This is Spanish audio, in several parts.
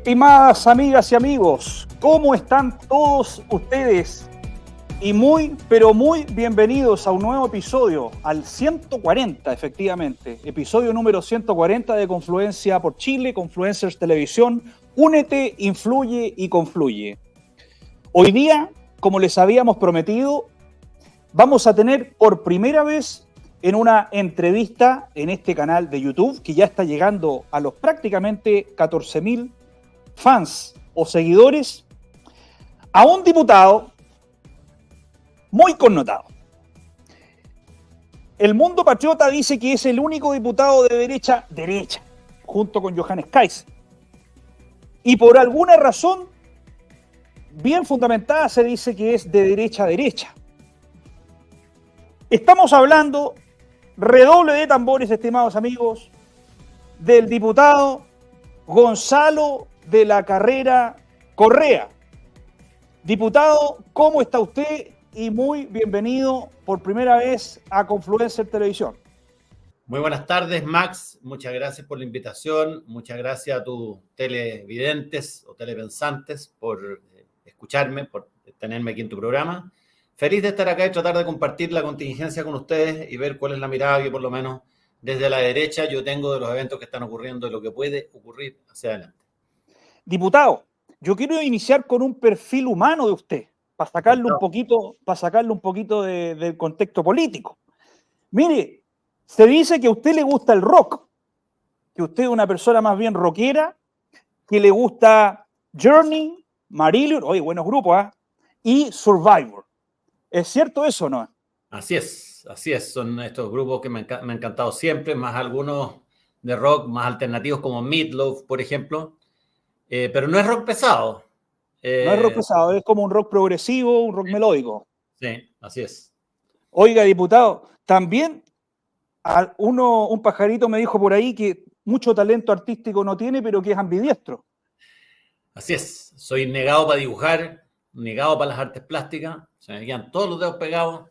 Estimadas amigas y amigos, ¿cómo están todos ustedes? Y muy, pero muy bienvenidos a un nuevo episodio, al 140 efectivamente, episodio número 140 de Confluencia por Chile, Confluencers Televisión, únete, influye y confluye. Hoy día, como les habíamos prometido, vamos a tener por primera vez en una entrevista en este canal de YouTube, que ya está llegando a los prácticamente 14.000 fans o seguidores, a un diputado muy connotado. El Mundo Patriota dice que es el único diputado de derecha, junto con Johannes Kaiser. Y por alguna razón bien fundamentada se dice que es de derecha. Estamos hablando, redoble de tambores, estimados amigos, del diputado Gonzalo de la Carrera Correa. Diputado, ¿cómo está usted? Y muy bienvenido por primera vez a Confluencer Televisión. Muy buenas tardes, Max. Muchas gracias por la invitación. Muchas gracias a tus televidentes o telepensantes por escucharme, por tenerme aquí en tu programa. Feliz de estar acá y tratar de compartir la contingencia con ustedes y ver cuál es la mirada que por lo menos desde la derecha yo tengo de los eventos que están ocurriendo y lo que puede ocurrir hacia adelante. Diputado, yo quiero iniciar con un perfil humano de usted, para sacarle un poquito del contexto político. Mire, se dice que a usted le gusta el rock, que usted es una persona más bien rockera, que le gusta Journey, Marillion, oye, buenos grupos, y Survivor. ¿Es cierto eso o no? Así es. Son estos grupos que me han encantado siempre, más algunos de rock más alternativos como Meatloaf, por ejemplo. Pero no es rock pesado. No es rock pesado, es como un rock progresivo, un rock melódico. Sí, así es. Oiga, diputado, también un pajarito me dijo por ahí que mucho talento artístico no tiene, pero que es ambidiestro. Así es. Soy negado para dibujar, negado para las artes plásticas. Se me quedan todos los dedos pegados.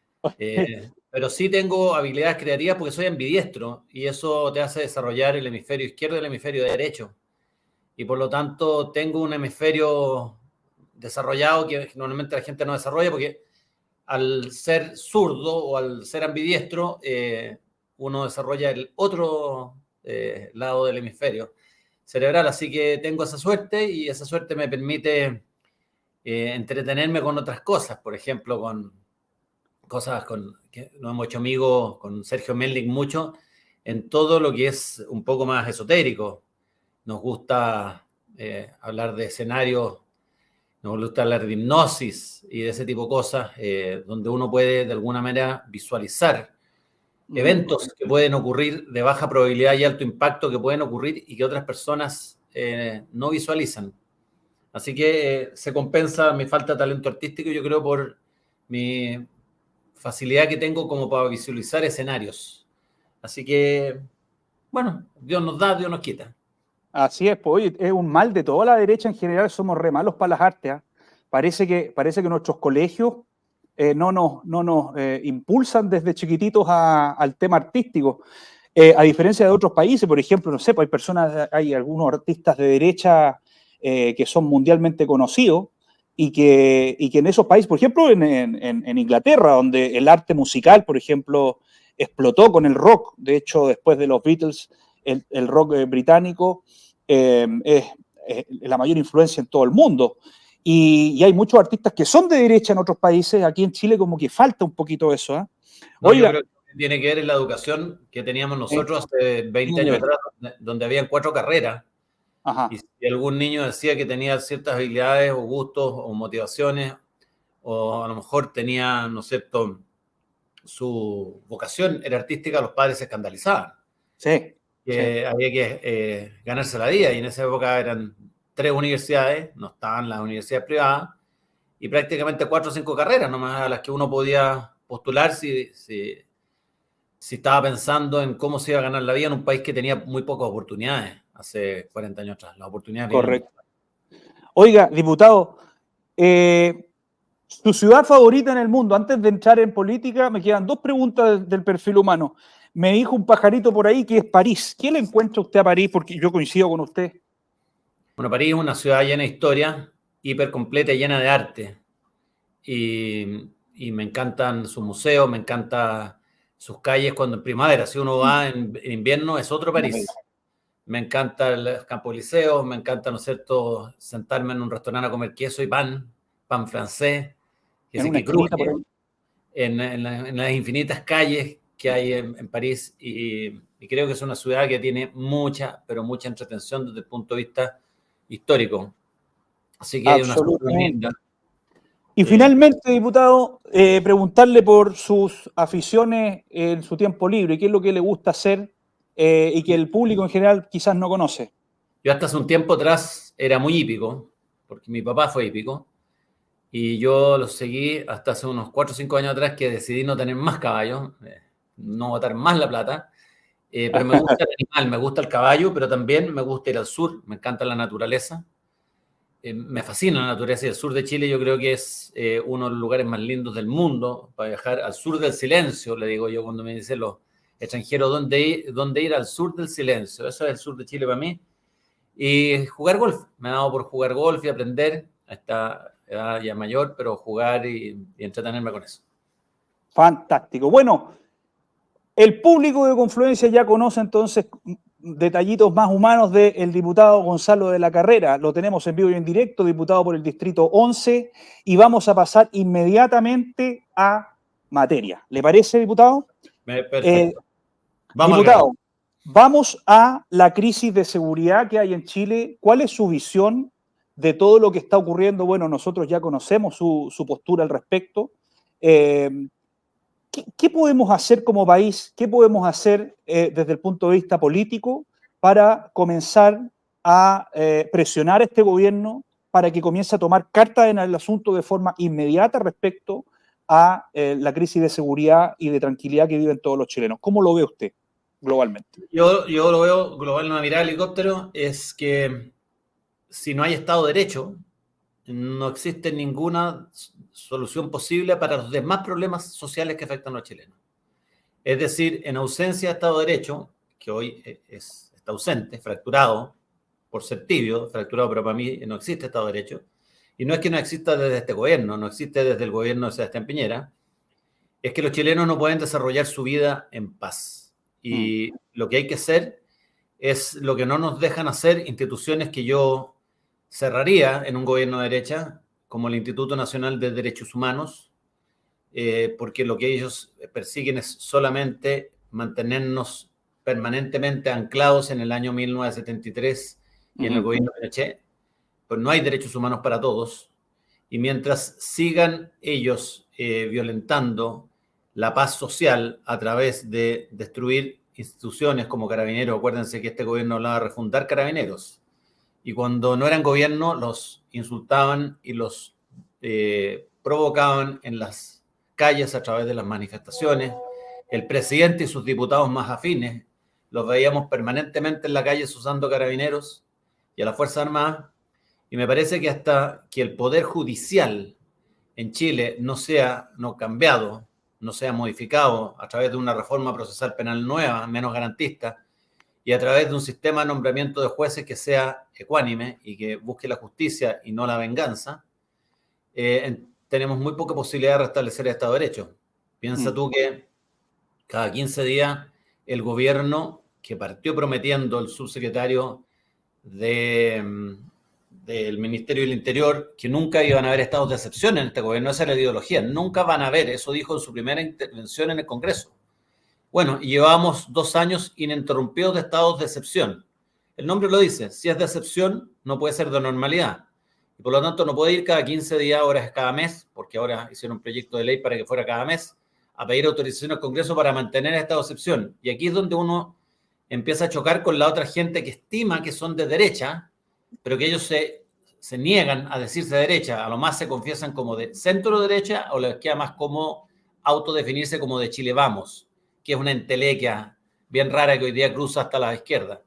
Pero sí tengo habilidades creativas porque soy ambidiestro y eso te hace desarrollar el hemisferio izquierdo y el hemisferio derecho. Y por lo tanto tengo un hemisferio desarrollado que normalmente la gente no desarrolla porque al ser zurdo o al ser ambidiestro uno desarrolla el otro lado del hemisferio cerebral. Así que tengo esa suerte y esa suerte me permite entretenerme con otras cosas. Por ejemplo, con cosas que nos hemos hecho amigos con Sergio Melnik mucho en todo lo que es un poco más esotérico. Nos gusta hablar de escenarios, nos gusta hablar de hipnosis y de ese tipo de cosas, donde uno puede de alguna manera visualizar eventos que pueden ocurrir de baja probabilidad y alto impacto que pueden ocurrir y que otras personas no visualizan. Así que se compensa mi falta de talento artístico, yo creo, por mi facilidad que tengo como para visualizar escenarios. Así que, bueno, Dios nos da, Dios nos quita. Así es, pues, oye, es un mal de toda la derecha en general, somos re malos para las artes. Parece que nuestros colegios no nos impulsan desde chiquititos al tema artístico. A diferencia de otros países, por ejemplo, no sé, pues hay algunos artistas de derecha que son mundialmente conocidos y que en esos países, por ejemplo, en Inglaterra, donde el arte musical, por ejemplo, explotó con el rock. De hecho, después de los Beatles, el rock británico es la mayor influencia en todo el mundo. Y hay muchos artistas que son de derecha en otros países. Aquí en Chile como que falta un poquito eso. No, oiga, yo creo que tiene que ver en la educación que teníamos nosotros hace 20 años atrás, donde habían 4 carreras. Ajá. Y si algún niño decía que tenía ciertas habilidades o gustos o motivaciones, o a lo mejor tenía, ¿no es cierto?, su vocación era artística, los padres se escandalizaban. Sí. Que había que ganarse la vida, y en esa época eran 3 universidades, no estaban las universidades privadas, y prácticamente 4 o 5 carreras nomás a las que uno podía postular si estaba pensando en cómo se iba a ganar la vida en un país que tenía muy pocas oportunidades hace 40 años atrás. Las oportunidades. Correcto. Oiga, diputado, ¿su ciudad favorita en el mundo? Antes de entrar en política, me quedan 2 preguntas del perfil humano. Me dijo un pajarito por ahí que es París. ¿Qué le encuentra usted a París? Porque yo coincido con usted. Bueno, París es una ciudad llena de historia, hiper completa y llena de arte. Y me encantan sus museos, me encantan sus calles cuando en primavera. Si uno va en invierno, es otro París. Me encanta el Campo Elíseo, me encanta, ¿no es cierto?, sentarme en un restaurante a comer queso y pan francés, que cruje en las infinitas calles que hay en París. Y creo que es una ciudad que tiene mucha, pero mucha entretención desde el punto de vista histórico. Así que hay una ciudad muy linda. Y finalmente, diputado, preguntarle por sus aficiones en su tiempo libre, qué es lo que le gusta hacer y que el público en general quizás no conoce. Yo hasta hace un tiempo atrás era muy hípico, porque mi papá fue hípico, y yo lo seguí hasta hace unos 4 o 5 años atrás que decidí no tener más caballos, no botar más la plata, pero me gusta el animal, me gusta el caballo, pero también me gusta ir al sur, me encanta la naturaleza. Me fascina la naturaleza y el sur de Chile yo creo que es uno de los lugares más lindos del mundo para viajar al sur del silencio, le digo yo cuando me dicen los extranjeros dónde ir al sur del silencio. Eso es el sur de Chile para mí. Y jugar golf, me ha dado por jugar golf y aprender a esta edad ya mayor, pero jugar y entretenerme con eso. Fantástico. Bueno, el público de Confluencia ya conoce entonces detallitos más humanos del diputado Gonzalo de la Carrera. Lo tenemos en vivo y en directo, diputado por el Distrito 11, y vamos a pasar inmediatamente a materia. ¿Le parece, diputado? Perfecto. Diputado, vamos a la crisis de seguridad que hay en Chile. ¿Cuál es su visión de todo lo que está ocurriendo? Bueno, nosotros ya conocemos su postura al respecto. ¿Qué podemos hacer como país? ¿Qué podemos hacer desde el punto de vista político para comenzar a presionar a este gobierno para que comience a tomar cartas en el asunto de forma inmediata respecto a la crisis de seguridad y de tranquilidad que viven todos los chilenos? ¿Cómo lo ve usted globalmente? Yo lo veo global en una mirada de helicóptero, es que si no hay Estado de Derecho, no existe ninguna solución posible para los demás problemas sociales que afectan a los chilenos. Es decir, en ausencia de Estado de Derecho, que hoy está ausente, fracturado, por ser tibio, fracturado, pero para mí no existe Estado de Derecho, y no es que no exista desde este gobierno, no existe desde el gobierno de Sebastián Piñera, es que los chilenos no pueden desarrollar su vida en paz. Y lo que hay que hacer es lo que no nos dejan hacer instituciones que yo cerraría en un gobierno de derecha, como el Instituto Nacional de Derechos Humanos, porque lo que ellos persiguen es solamente mantenernos permanentemente anclados en el año 1973 y en el gobierno de Pinochet. Pues no hay derechos humanos para todos, y mientras sigan ellos violentando la paz social a través de destruir instituciones como Carabineros, acuérdense que este gobierno hablaba de refundar Carabineros, y cuando no eran gobierno los insultaban y los provocaban en las calles a través de las manifestaciones. El presidente y sus diputados más afines los veíamos permanentemente en la calle usando Carabineros y a las Fuerzas Armadas, y me parece que hasta que el Poder Judicial en Chile no sea cambiado, no sea modificado a través de una reforma procesal penal nueva, menos garantista, y a través de un sistema de nombramiento de jueces que sea ecuánime y que busque la justicia y no la venganza, tenemos muy poca posibilidad de restablecer el Estado de Derecho. Piensa tú que cada 15 días el gobierno, que partió prometiendo el subsecretario del Ministerio del Interior, que nunca iban a haber estados de excepción en este gobierno, esa es la ideología, nunca van a haber, eso dijo en su primera intervención en el Congreso. Bueno, y llevamos 2 años ininterrumpidos de estados de excepción. El nombre lo dice, si es de excepción, no puede ser de normalidad. Y por lo tanto no puede ir cada 15 días, ahora es cada mes, porque ahora hicieron un proyecto de ley para que fuera cada mes, a pedir autorización al Congreso para mantener el estado de excepción. Y aquí es donde uno empieza a chocar con la otra gente que estima que son de derecha, pero que ellos se niegan a decirse de derecha, a lo más se confiesan como de centro derecha, o les queda más cómodo autodefinirse como de Chile Vamos, que es una entelequia bien rara que hoy día cruza hasta la izquierda.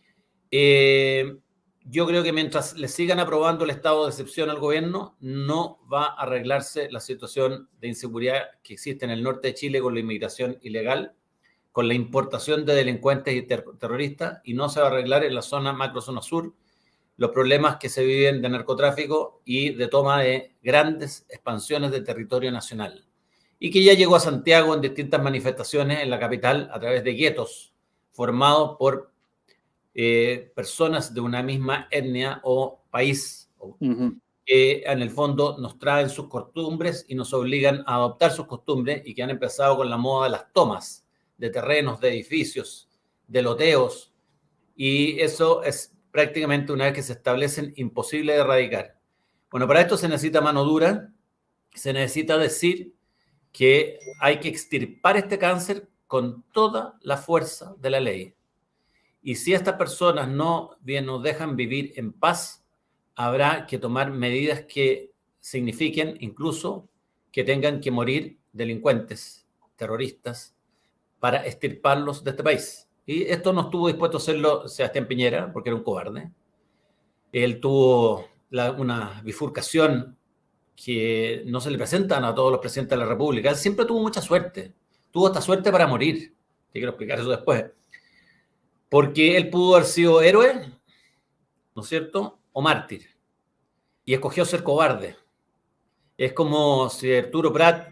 Yo creo que mientras le sigan aprobando el estado de excepción al gobierno, no va a arreglarse la situación de inseguridad que existe en el norte de Chile con la inmigración ilegal, con la importación de delincuentes y terroristas, y no se va a arreglar en la zona macrozona sur los problemas que se viven de narcotráfico y de toma de grandes expansiones de territorio nacional. Y que ya llegó a Santiago en distintas manifestaciones en la capital a través de guetos formados por personas de una misma etnia o país, que en el fondo nos traen sus costumbres y nos obligan a adoptar sus costumbres, y que han empezado con la moda de las tomas de terrenos, de edificios, de loteos, y eso es prácticamente, una vez que se establecen, imposible de erradicar. Bueno, para esto se necesita mano dura, se necesita decir que hay que extirpar este cáncer con toda la fuerza de la ley. Y si estas personas no bien nos dejan vivir en paz, habrá que tomar medidas que signifiquen incluso que tengan que morir delincuentes, terroristas, para extirparlos de este país. Y esto no estuvo dispuesto a hacerlo Sebastián Piñera, porque era un cobarde. Él tuvo una bifurcación que no se le presentan a todos los presidentes de la República. Él siempre tuvo mucha suerte. Tuvo esta suerte para morir. Te quiero explicar eso después. Porque él pudo haber sido héroe, ¿no es cierto?, o mártir. Y escogió ser cobarde. Es como si Arturo Prat...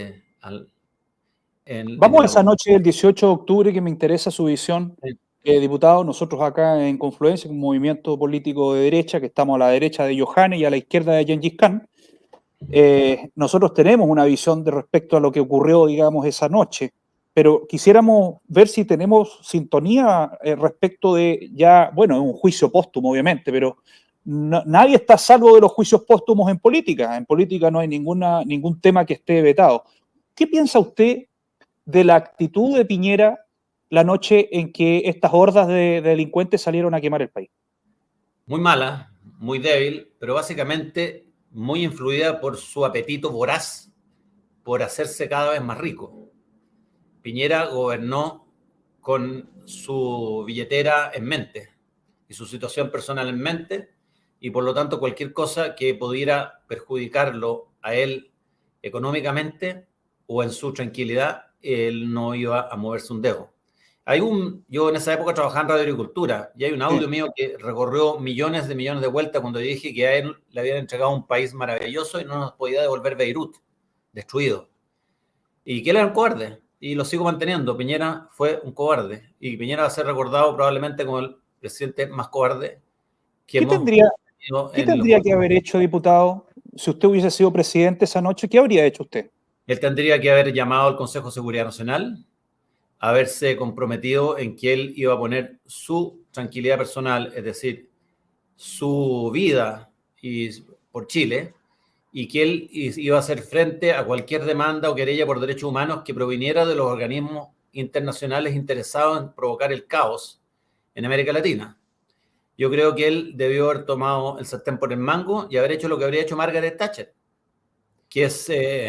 Vamos a esa noche del 18 de octubre, que me interesa su visión, diputado. Nosotros acá en Confluencia, un movimiento político de derecha, que estamos a la derecha de Yohannes y a la izquierda de Gengis Khan, nosotros tenemos una visión de respecto a lo que ocurrió, digamos, esa noche, pero quisiéramos ver si tenemos sintonía respecto de ya, bueno, es un juicio póstumo, obviamente, pero nadie está a salvo de los juicios póstumos en política. En política no hay ningún tema que esté vetado. ¿Qué piensa usted de la actitud de Piñera la noche en que estas hordas de delincuentes salieron a quemar el país? Muy mala, muy débil, pero básicamente muy influida por su apetito voraz por hacerse cada vez más rico. Piñera gobernó con su billetera en mente y su situación personal en mente, y por lo tanto cualquier cosa que pudiera perjudicarlo a él económicamente o en su tranquilidad, él no iba a moverse un dedo. Yo en esa época trabajaba en Radio Agricultura, y hay un audio mío que recorrió millones de vueltas cuando dije que a él le habían entregado un país maravilloso y no nos podía devolver Beirut, destruido. Y que él era un cobarde, y lo sigo manteniendo. Piñera fue un cobarde, y Piñera va a ser recordado probablemente como el presidente más cobarde que ¿Qué tendría que haber hecho, diputado, si usted hubiese sido presidente esa noche? ¿Qué habría hecho usted? Él tendría que haber llamado al Consejo de Seguridad Nacional, haberse comprometido en que él iba a poner su tranquilidad personal, es decir, su vida por Chile, y que él iba a hacer frente a cualquier demanda o querella por derechos humanos que proviniera de los organismos internacionales interesados en provocar el caos en América Latina. Yo creo que él debió haber tomado el sartén por el mango y haber hecho lo que habría hecho Margaret Thatcher, que es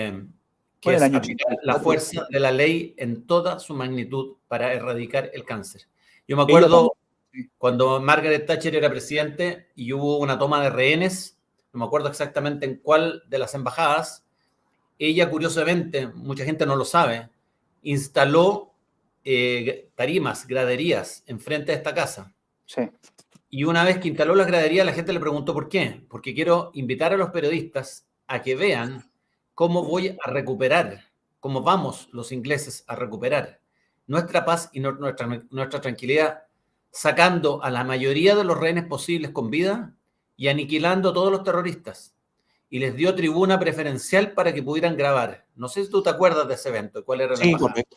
aplicar la fuerza de la ley en toda su magnitud para erradicar el cáncer. Yo me acuerdo cuando Margaret Thatcher era presidente y hubo una toma de rehenes, no me acuerdo exactamente en cuál de las embajadas, ella curiosamente, mucha gente no lo sabe, instaló tarimas, graderías enfrente de esta casa. Sí. Y una vez que instaló las graderías, la gente le preguntó por qué. Porque quiero invitar a los periodistas a que vean cómo voy a recuperar, cómo vamos los ingleses a recuperar nuestra paz y nuestra tranquilidad, sacando a la mayoría de los rehenes posibles con vida y aniquilando a todos los terroristas. Y les dio tribuna preferencial para que pudieran grabar. No sé si tú te acuerdas de ese evento, cuál era la embajada. Correcto.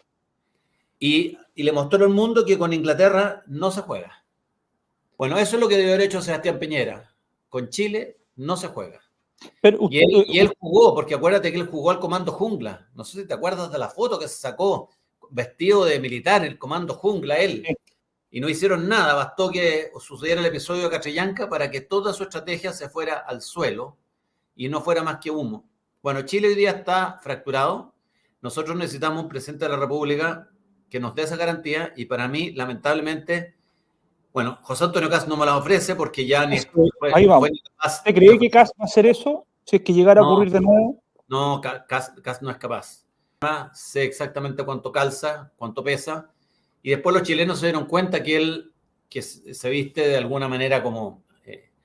Y le mostró al mundo que con Inglaterra no se juega. Bueno, eso es lo que debió haber hecho Sebastián Piñera. Con Chile no se juega. Pero y él jugó, porque acuérdate que él jugó al Comando Jungla. No sé si te acuerdas de la foto que se sacó vestido de militar, el Comando Jungla, él. Y no hicieron nada, bastó que sucediera el episodio de Catrillanca para que toda su estrategia se fuera al suelo y no fuera más que humo. Bueno, Chile hoy día está fracturado. Nosotros necesitamos un presidente de la República que nos dé esa garantía, y para mí, lamentablemente, bueno, José Antonio Kast no me la ofrece porque ya ni ahí vamos. ¿Usted cree que Kast va a hacer eso? Si es que llegara a ocurrir de nuevo. No, Kast no es capaz. Sé exactamente cuánto calza, cuánto pesa, y después los chilenos se dieron cuenta que él se viste de alguna manera como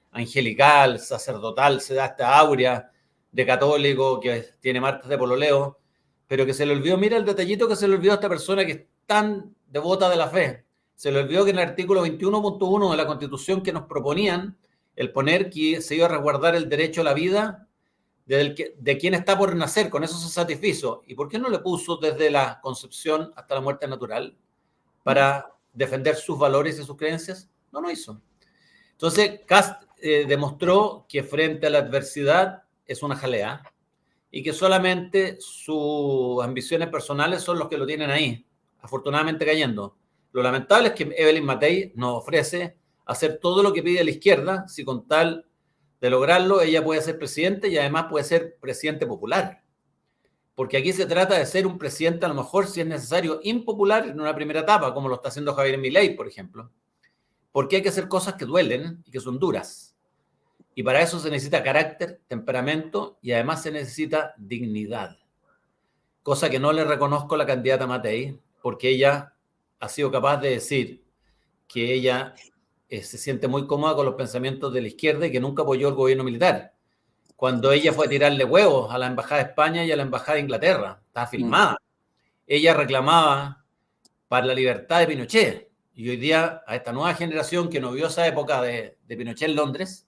angelical, sacerdotal, se da esta áurea de católico que tiene marcas de pololeo, pero que se le olvidó, mira el detallito que se le olvidó a esta persona que es tan devota de la fe, se le olvidó que en el artículo 21.1 de la Constitución que nos proponían, el poner que se iba a resguardar el derecho a la vida de quien está por nacer, con eso se satisfizo. ¿Y por qué no le puso desde la concepción hasta la muerte natural para defender sus valores y sus creencias? No lo hizo. Entonces, Kast demostró que frente a la adversidad es una jalea y que solamente sus ambiciones personales son los que lo tienen ahí, afortunadamente cayendo. Lo lamentable es que Evelyn Matei nos ofrece hacer todo lo que pide la izquierda, si con tal de lograrlo ella puede ser presidente y además puede ser presidente popular. Porque aquí se trata de ser un presidente, a lo mejor, si es necesario, impopular en una primera etapa, como lo está haciendo Javier Milei, por ejemplo. Porque hay que hacer cosas que duelen y que son duras. Y para eso se necesita carácter, temperamento y además se necesita dignidad. Cosa que no le reconozco a la candidata Matei, porque ella ha sido capaz de decir que ella se siente muy cómoda con los pensamientos de la izquierda y que nunca apoyó el gobierno militar. Cuando ella fue a tirarle huevos a la Embajada de España y a la Embajada de Inglaterra, estaba filmada. Ella reclamaba para la libertad de Pinochet. Y hoy día, a esta nueva generación que no vio esa época de Pinochet en Londres,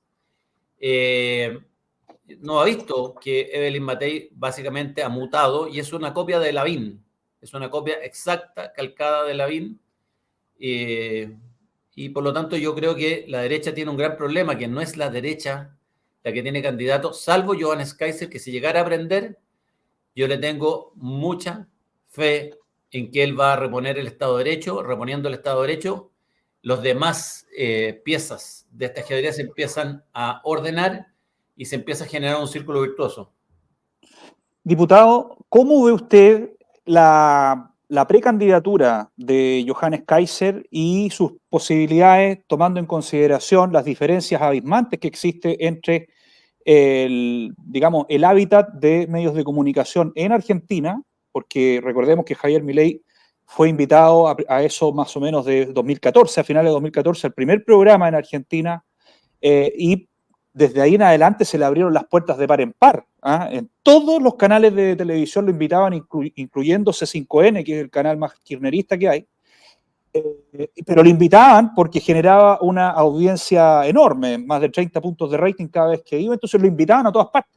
no ha visto que Evelyn Matei básicamente ha mutado y es una copia de Lavín. Es una copia exacta, calcada de Lavín. Y por lo tanto yo creo que la derecha tiene un gran problema, que no es la derecha la que tiene candidato, salvo Johannes Kaiser, que si llegara a aprender, yo le tengo mucha fe en que él va a reponer el Estado de Derecho. Reponiendo el Estado de Derecho, los demás piezas de este ajedrez se empiezan a ordenar y se empieza a generar un círculo virtuoso. Diputado, ¿cómo ve usted la precandidatura de Johannes Kaiser y sus posibilidades, tomando en consideración las diferencias abismantes que existe entre el hábitat de medios de comunicación en Argentina? Porque recordemos que Javier Milei fue invitado a eso más o menos de 2014, a finales de 2014, el primer programa en Argentina, y desde ahí en adelante se le abrieron las puertas de par en par. En todos los canales de televisión lo invitaban, incluyendo C5N, que es el canal más kirchnerista que hay, pero lo invitaban porque generaba una audiencia enorme, más de 30 puntos de rating cada vez que iba, entonces lo invitaban a todas partes.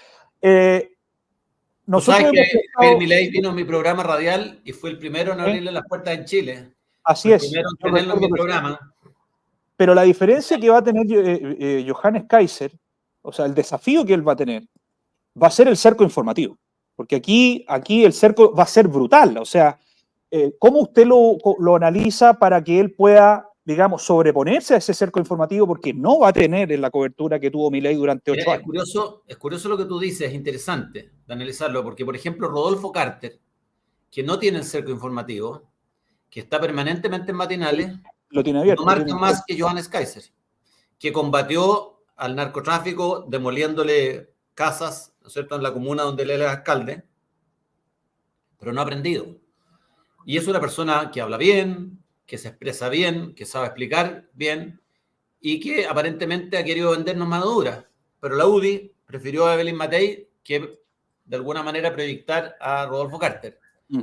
Nosotros ¿sabes que Javier Milei vino a mi programa radial y fue el primero en abrirle las puertas en Chile? Así es. El primero en tenerlo en mi programa. Pero la diferencia que va a tener Johannes Kaiser, o sea, el desafío que él va a tener, va a ser el cerco informativo. Porque aquí el cerco va a ser brutal. O sea, ¿cómo usted lo analiza para que él pueda, digamos, sobreponerse a ese cerco informativo? Porque no va a tener en la cobertura que tuvo Milei durante 8 años. Es curioso lo que tú dices, es interesante de analizarlo, porque, por ejemplo, Rodolfo Carter, que no tiene el cerco informativo, que está permanentemente en matinales, lo tiene abierto, no marca más que Johannes Kaiser, que combatió al narcotráfico demoliéndole casas, ¿no es cierto?, en la comuna donde él era alcalde, pero no ha aprendido. Y es una persona que habla bien, que se expresa bien, que sabe explicar bien y que aparentemente ha querido vendernos mano dura. Pero la UDI prefirió a Evelyn Matei que de alguna manera proyectar a Rodolfo Carter.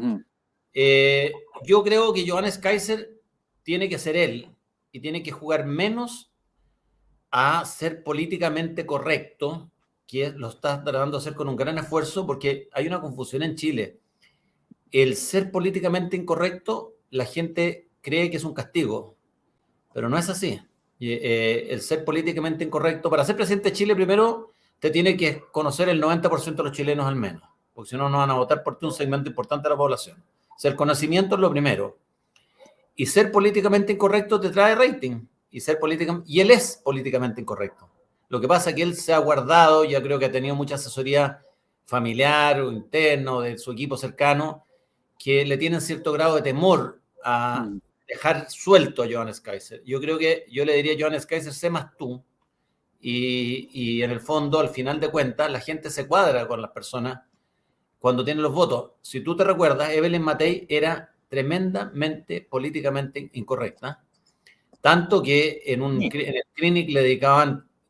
Yo creo que Johannes Kaiser tiene que ser él y tiene que jugar menos a ser políticamente correcto, que lo está tratando de hacer con un gran esfuerzo, porque hay una confusión en Chile. El ser políticamente incorrecto, la gente cree que es un castigo, pero no es así. El ser políticamente incorrecto, para ser presidente de Chile, primero te tiene que conocer el 90% de los chilenos al menos, porque si no, no van a votar por ti un segmento importante de la población. O sea, el conocimiento es lo primero. Y ser políticamente incorrecto te trae rating. Y él es políticamente incorrecto. Lo que pasa es que él se ha guardado, ya creo que ha tenido mucha asesoría familiar o interna o de su equipo cercano, que le tienen cierto grado de temor a dejar suelto a Johannes Kaiser. Yo creo que yo le diría a Johannes Kaiser, sé más tú. Y en el fondo, al final de cuentas, la gente se cuadra con las personas cuando tienen los votos. Si tú te recuerdas, Evelyn Matei era tremendamente políticamente incorrecta, tanto que en el clinic le dedicaban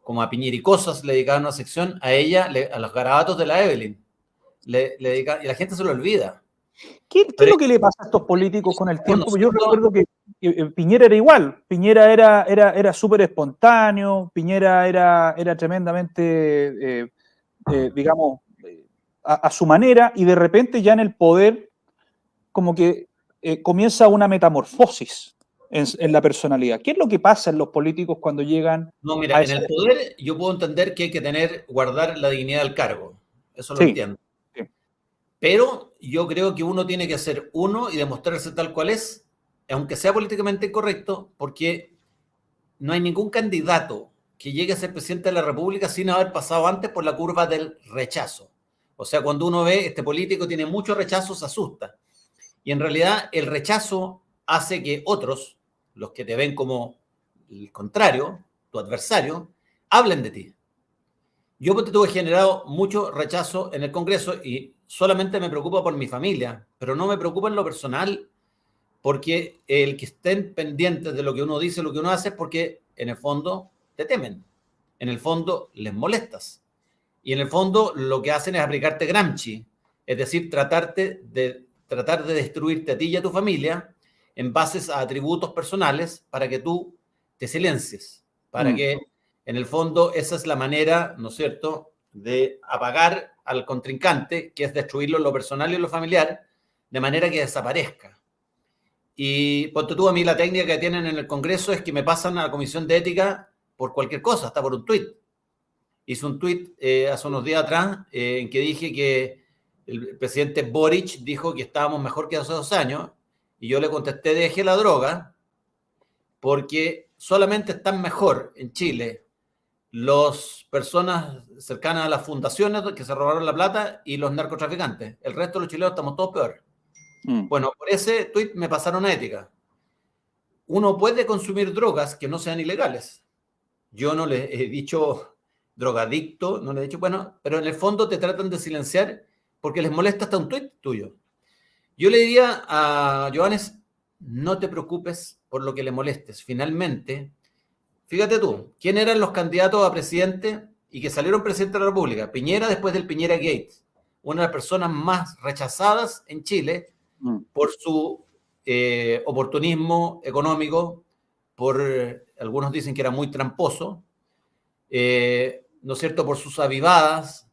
como a Piñera y Cosas, le dedicaban una sección, a ella, a los garabatos de la Evelyn. Le dedicaban, y la gente se lo olvida. ¿Qué es lo que le pasa a estos políticos con el tiempo? Yo recuerdo que Piñera era igual. Piñera era súper espontáneo, Piñera era tremendamente, digamos, a su manera, y de repente ya en el poder como que comienza una metamorfosis en la personalidad. ¿Qué es lo que pasa en los políticos cuando llegan? No, mira, en el poder yo puedo entender que hay que guardar la dignidad del cargo. Eso lo entiendo. Sí. Pero yo creo que uno tiene que ser uno y demostrarse tal cual es, aunque sea políticamente incorrecto, porque no hay ningún candidato que llegue a ser presidente de la República sin haber pasado antes por la curva del rechazo. O sea, cuando uno ve este político tiene mucho rechazo, se asusta. Y en realidad el rechazo hace que otros, los que te ven como el contrario, tu adversario, hablen de ti. Yo tuve generado mucho rechazo en el Congreso y solamente me preocupa por mi familia, pero no me preocupa en lo personal, porque el que estén pendientes de lo que uno dice, lo que uno hace, es porque en el fondo te temen, en el fondo les molestas. Y en el fondo lo que hacen es aplicarte Gramsci, es decir, tratar de destruirte a ti y a tu familia en base a atributos personales para que tú te silencies, para que en el fondo esa es la manera, ¿no es cierto?, de apagar al contrincante, que es destruirlo en lo personal y en lo familiar, de manera que desaparezca. Y ponte tú, a mí la técnica que tienen en el Congreso es que me pasan a la Comisión de Ética por cualquier cosa, hasta por un tuit. Hice un tuit hace unos días atrás en que dije que el presidente Boric dijo que estábamos mejor que hace 2 años, y yo le contesté: deje la droga, porque solamente están mejor en Chile las personas cercanas a las fundaciones que se robaron la plata y los narcotraficantes. El resto de los chilenos estamos todos peor. Bueno, por ese tuit me pasaron a Ética. Uno puede consumir drogas que no sean ilegales. Yo no le he dicho drogadicto, no le he dicho, bueno, pero en el fondo te tratan de silenciar porque les molesta hasta un tuit tuyo. Yo le diría a Johannes: no te preocupes por lo que le molestes. Finalmente, fíjate tú, ¿quién eran los candidatos a presidente y que salieron presidente de la República? Piñera, después del Piñera Gate, una de las personas más rechazadas en Chile por su oportunismo económico, por algunos dicen que era muy tramposo, ¿no es cierto?, por sus avivadas,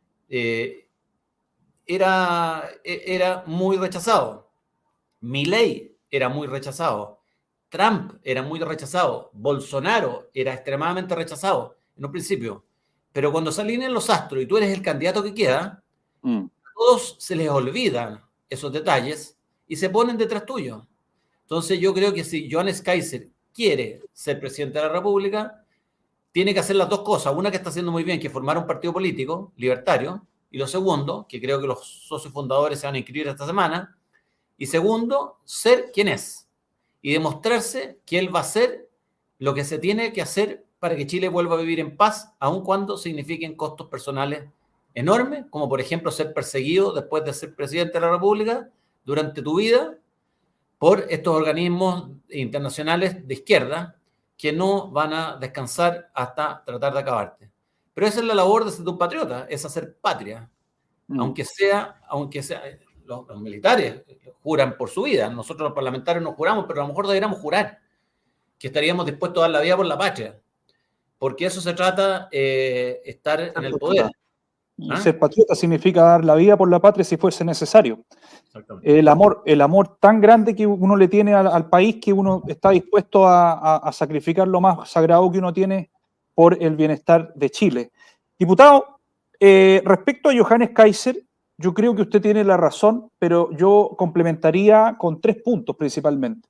era muy rechazado. Milei era muy rechazado. Trump era muy rechazado. Bolsonaro era extremadamente rechazado en un principio. Pero cuando se alinean los astros y tú eres el candidato que queda, a todos se les olvidan esos detalles y se ponen detrás tuyo. Entonces yo creo que si Johannes Kaiser quiere ser presidente de la República, tiene que hacer las dos cosas. Una, que está haciendo muy bien, que es formar un partido político libertario. Y lo segundo, que creo que los socios fundadores se van a inscribir esta semana. Y segundo, ser quien es. Y demostrarse que él va a hacer lo que se tiene que hacer para que Chile vuelva a vivir en paz, aun cuando signifiquen costos personales enormes, como por ejemplo ser perseguido después de ser presidente de la República durante tu vida por estos organismos internacionales de izquierda que no van a descansar hasta tratar de acabarte. Pero esa es la labor de ser un patriota, es hacer patria. Aunque sea los militares juran por su vida, nosotros los parlamentarios no juramos, pero a lo mejor deberíamos jurar que estaríamos dispuestos a dar la vida por la patria, porque eso se trata, estar en el poder. ¿Ah? Ser patriota significa dar la vida por la patria si fuese necesario. El amor tan grande que uno le tiene al país, que uno está dispuesto a sacrificar lo más sagrado que uno tiene por el bienestar de Chile. Diputado, respecto a Johannes Kaiser, yo creo que usted tiene la razón, pero yo complementaría con 3 puntos principalmente.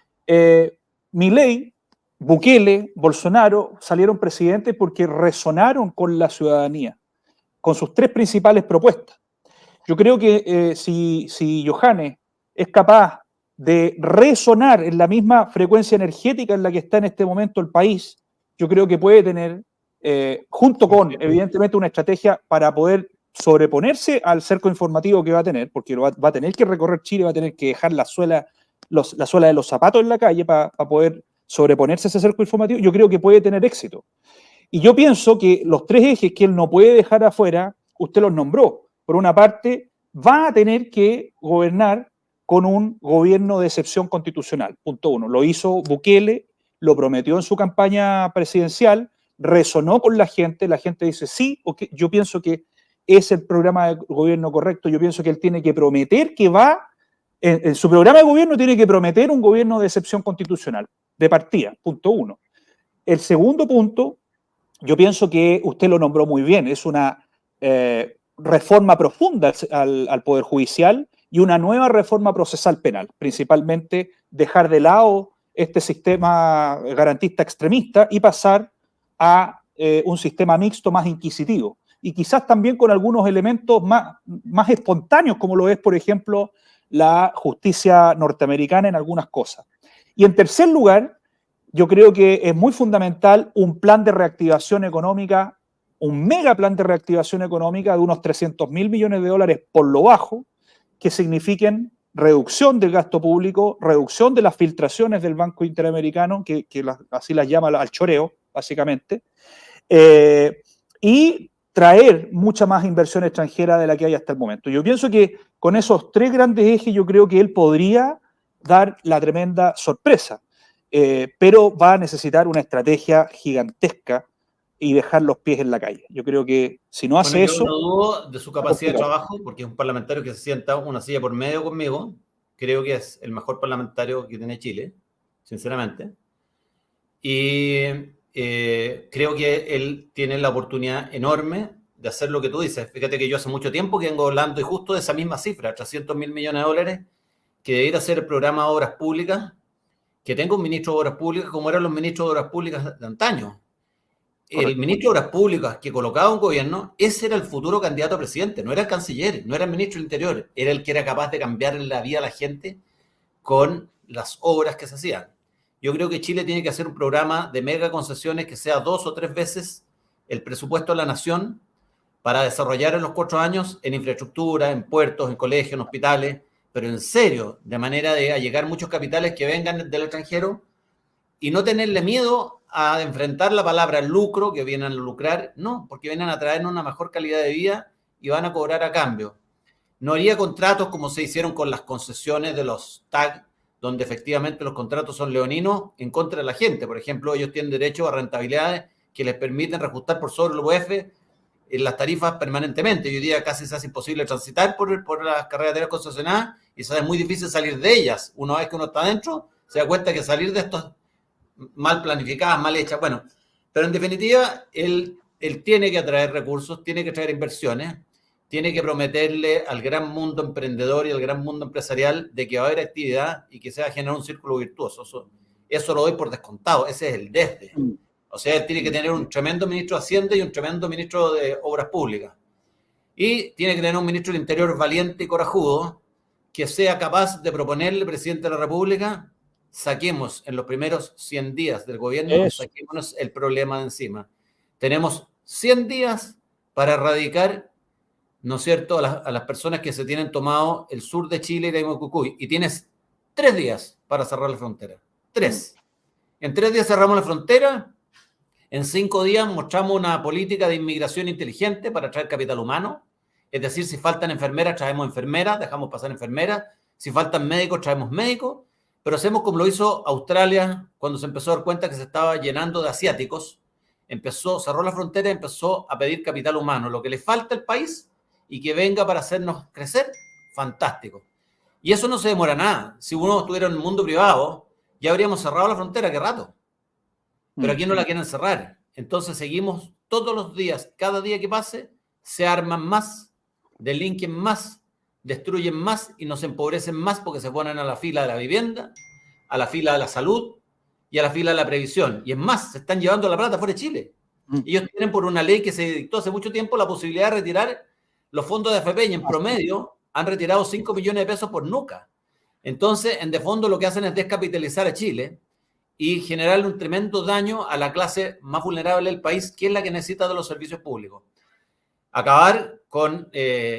Milei, Bukele, Bolsonaro salieron presidentes porque resonaron con la ciudadanía, con sus 3 principales propuestas. Yo creo que si Johannes es capaz de resonar en la misma frecuencia energética en la que está en este momento el país, yo creo que puede tener, junto con, evidentemente, una estrategia para poder sobreponerse al cerco informativo que va a tener, porque va a tener que recorrer Chile, va a tener que dejar la suela de los zapatos en la calle para poder sobreponerse a ese cerco informativo. Yo creo que puede tener éxito. Y yo pienso que los tres ejes que él no puede dejar afuera, usted los nombró. Por una parte, va a tener que gobernar con un gobierno de excepción constitucional. Punto uno. Lo hizo Bukele, lo prometió en su campaña presidencial, resonó con la gente dice sí, okay, yo pienso que es el programa de gobierno correcto, yo pienso que él tiene que prometer que va, en su programa de gobierno tiene que prometer un gobierno de excepción constitucional, de partida, punto uno. El segundo punto, yo pienso que usted lo nombró muy bien, es una reforma profunda al Poder Judicial y una nueva reforma procesal penal, principalmente dejar de lado este sistema garantista extremista y pasar a un sistema mixto más inquisitivo. Y quizás también con algunos elementos más espontáneos, como lo es, por ejemplo, la justicia norteamericana en algunas cosas. Y en tercer lugar, yo creo que es muy fundamental un plan de reactivación económica, un mega plan de reactivación económica de unos 300.000 millones de dólares por lo bajo, que signifiquen reducción del gasto público, reducción de las filtraciones del Banco Interamericano, que así las llama al choreo, básicamente, y traer mucha más inversión extranjera de la que hay hasta el momento. Yo pienso que con esos tres grandes ejes yo creo que él podría dar la tremenda sorpresa, pero va a necesitar una estrategia gigantesca y dejar los pies en la calle. Yo creo que si no hace eso... Yo no dudo de su capacidad de trabajo, porque es un parlamentario que se sienta una silla por medio conmigo. Creo que es el mejor parlamentario que tiene Chile, sinceramente. Y creo que él tiene la oportunidad enorme de hacer lo que tú dices. Fíjate que yo hace mucho tiempo que vengo hablando y justo de esa misma cifra, 300.000 millones de dólares, que debería ser el programa de obras públicas, que tenga un ministro de obras públicas como eran los ministros de obras públicas de antaño. Correcto. El ministro de Obras Públicas que colocaba un gobierno, ese era el futuro candidato a presidente, no era el canciller, no era el ministro del Interior, era el que era capaz de cambiar la vida a la gente con las obras que se hacían. Yo creo que Chile tiene que hacer un programa de mega concesiones que sea 2 o 3 veces el presupuesto de la nación para desarrollar en los 4 años en infraestructura, en puertos, en colegios, en hospitales, pero en serio, de manera de allegar muchos capitales que vengan del extranjero y no tenerle miedo a enfrentar la palabra lucro, que vienen a lucrar, no, porque vienen a traernos una mejor calidad de vida y van a cobrar a cambio. No haría contratos como se hicieron con las concesiones de los TAG, donde efectivamente los contratos son leoninos en contra de la gente. Por ejemplo, ellos tienen derecho a rentabilidades que les permiten reajustar por sobre el UF en las tarifas permanentemente. Hoy día casi se hace imposible transitar por las carreteras concesionadas y se hace muy difícil salir de ellas. Una vez que uno está adentro, se da cuenta que salir de estos mal planificadas, mal hechas, bueno, pero en definitiva, él tiene que atraer recursos, tiene que traer inversiones, tiene que prometerle al gran mundo emprendedor y al gran mundo empresarial de que va a haber actividad y que se va a generar un círculo virtuoso. Eso lo doy por descontado, ese es el desde. O sea, él tiene que tener un tremendo ministro de Hacienda y un tremendo ministro de Obras Públicas. Y tiene que tener un ministro del Interior valiente y corajudo que sea capaz de proponerle al presidente de la República: saquemos en los primeros 100 días del gobierno, saquémonos el problema de encima. Tenemos 100 días para erradicar, ¿no es cierto?, a las personas que se tienen tomado el sur de Chile y la Imucucuy. Y tienes 3 días para cerrar la frontera. 3. En 3 días cerramos la frontera. En 5 días mostramos una política de inmigración inteligente para traer capital humano. Es decir, si faltan enfermeras, traemos enfermeras, dejamos pasar enfermeras. Si faltan médicos, traemos médicos. Pero hacemos como lo hizo Australia cuando se empezó a dar cuenta que se estaba llenando de asiáticos. Cerró la frontera y empezó a pedir capital humano, lo que le falta al país y que venga para hacernos crecer, fantástico. Y eso no se demora nada. Si uno estuviera en el mundo privado, ya habríamos cerrado la frontera, ¿qué rato? Pero aquí no la quieren cerrar. Entonces seguimos todos los días, cada día que pase, se arman más, delinquen más, destruyen más y nos empobrecen más porque se ponen a la fila de la vivienda, a la fila de la salud y a la fila de la previsión. Y es más, se están llevando la plata fuera de Chile. Ellos tienen por una ley que se dictó hace mucho tiempo la posibilidad de retirar los fondos de AFP y en promedio han retirado 5 millones de pesos por nuca. Entonces, en de fondo lo que hacen es descapitalizar a Chile y generarle un tremendo daño a la clase más vulnerable del país, que es la que necesita de los servicios públicos. Acabar con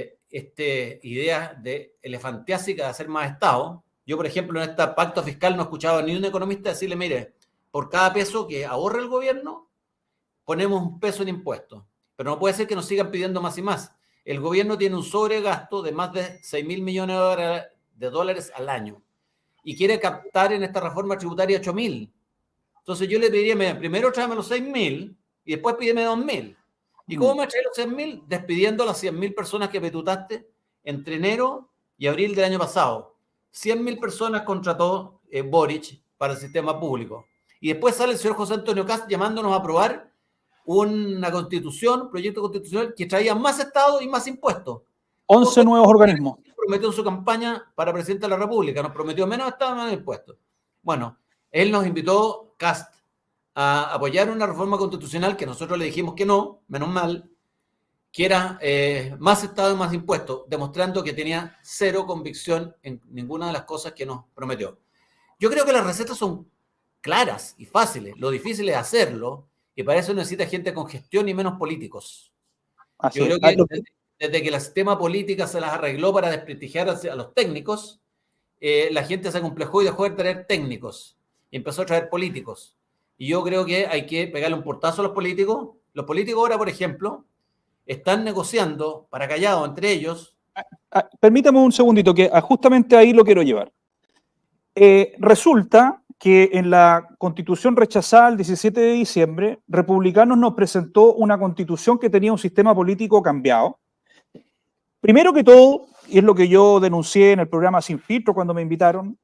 idea de elefantiásica de hacer más Estado. Yo, por ejemplo, en este pacto fiscal no he escuchado a ni un economista decirle: mire, por cada peso que ahorre el gobierno, ponemos un peso en impuestos. Pero no puede ser que nos sigan pidiendo más y más. El gobierno tiene un sobregasto de más de 6.000 millones de dólares al año y quiere captar en esta reforma tributaria 8.000. Entonces yo le pediría, primero tráeme los 6.000 y después pídeme 2.000. ¿Y cómo me trae los 6.000? Despidiendo a las 100.000 personas que petutaste entre enero y abril del año pasado. 100.000 personas contrató Boric para el sistema público. Y después sale el señor José Antonio Kast llamándonos a aprobar una constitución, proyecto constitucional que traía más Estado y más impuestos. 11 nuevos organismos. Prometió en su campaña para presidente de la República, nos prometió menos Estado y menos impuestos. Bueno, él nos invitó, Kast, a apoyar una reforma constitucional que nosotros le dijimos que no, menos mal, que era más Estado y más impuestos, demostrando que tenía cero convicción en ninguna de las cosas que nos prometió. Yo creo que las recetas son claras y fáciles, lo difícil es hacerlo, y para eso necesita gente con gestión y menos políticos. Yo creo que desde que la sistema política se las arregló para desprestigiar a los técnicos, la gente se acomplejó y dejó de traer técnicos y empezó a traer políticos. Y yo creo que hay que pegarle un portazo a los políticos. Los políticos ahora, por ejemplo, están negociando para callado entre ellos. Permítame un segundito, que justamente ahí lo quiero llevar. Resulta que en la constitución rechazada el 17 de diciembre, Republicanos nos presentó una constitución que tenía un sistema político cambiado. Primero que todo, y es lo que yo denuncié en el programa Sin Filtro cuando me invitaron,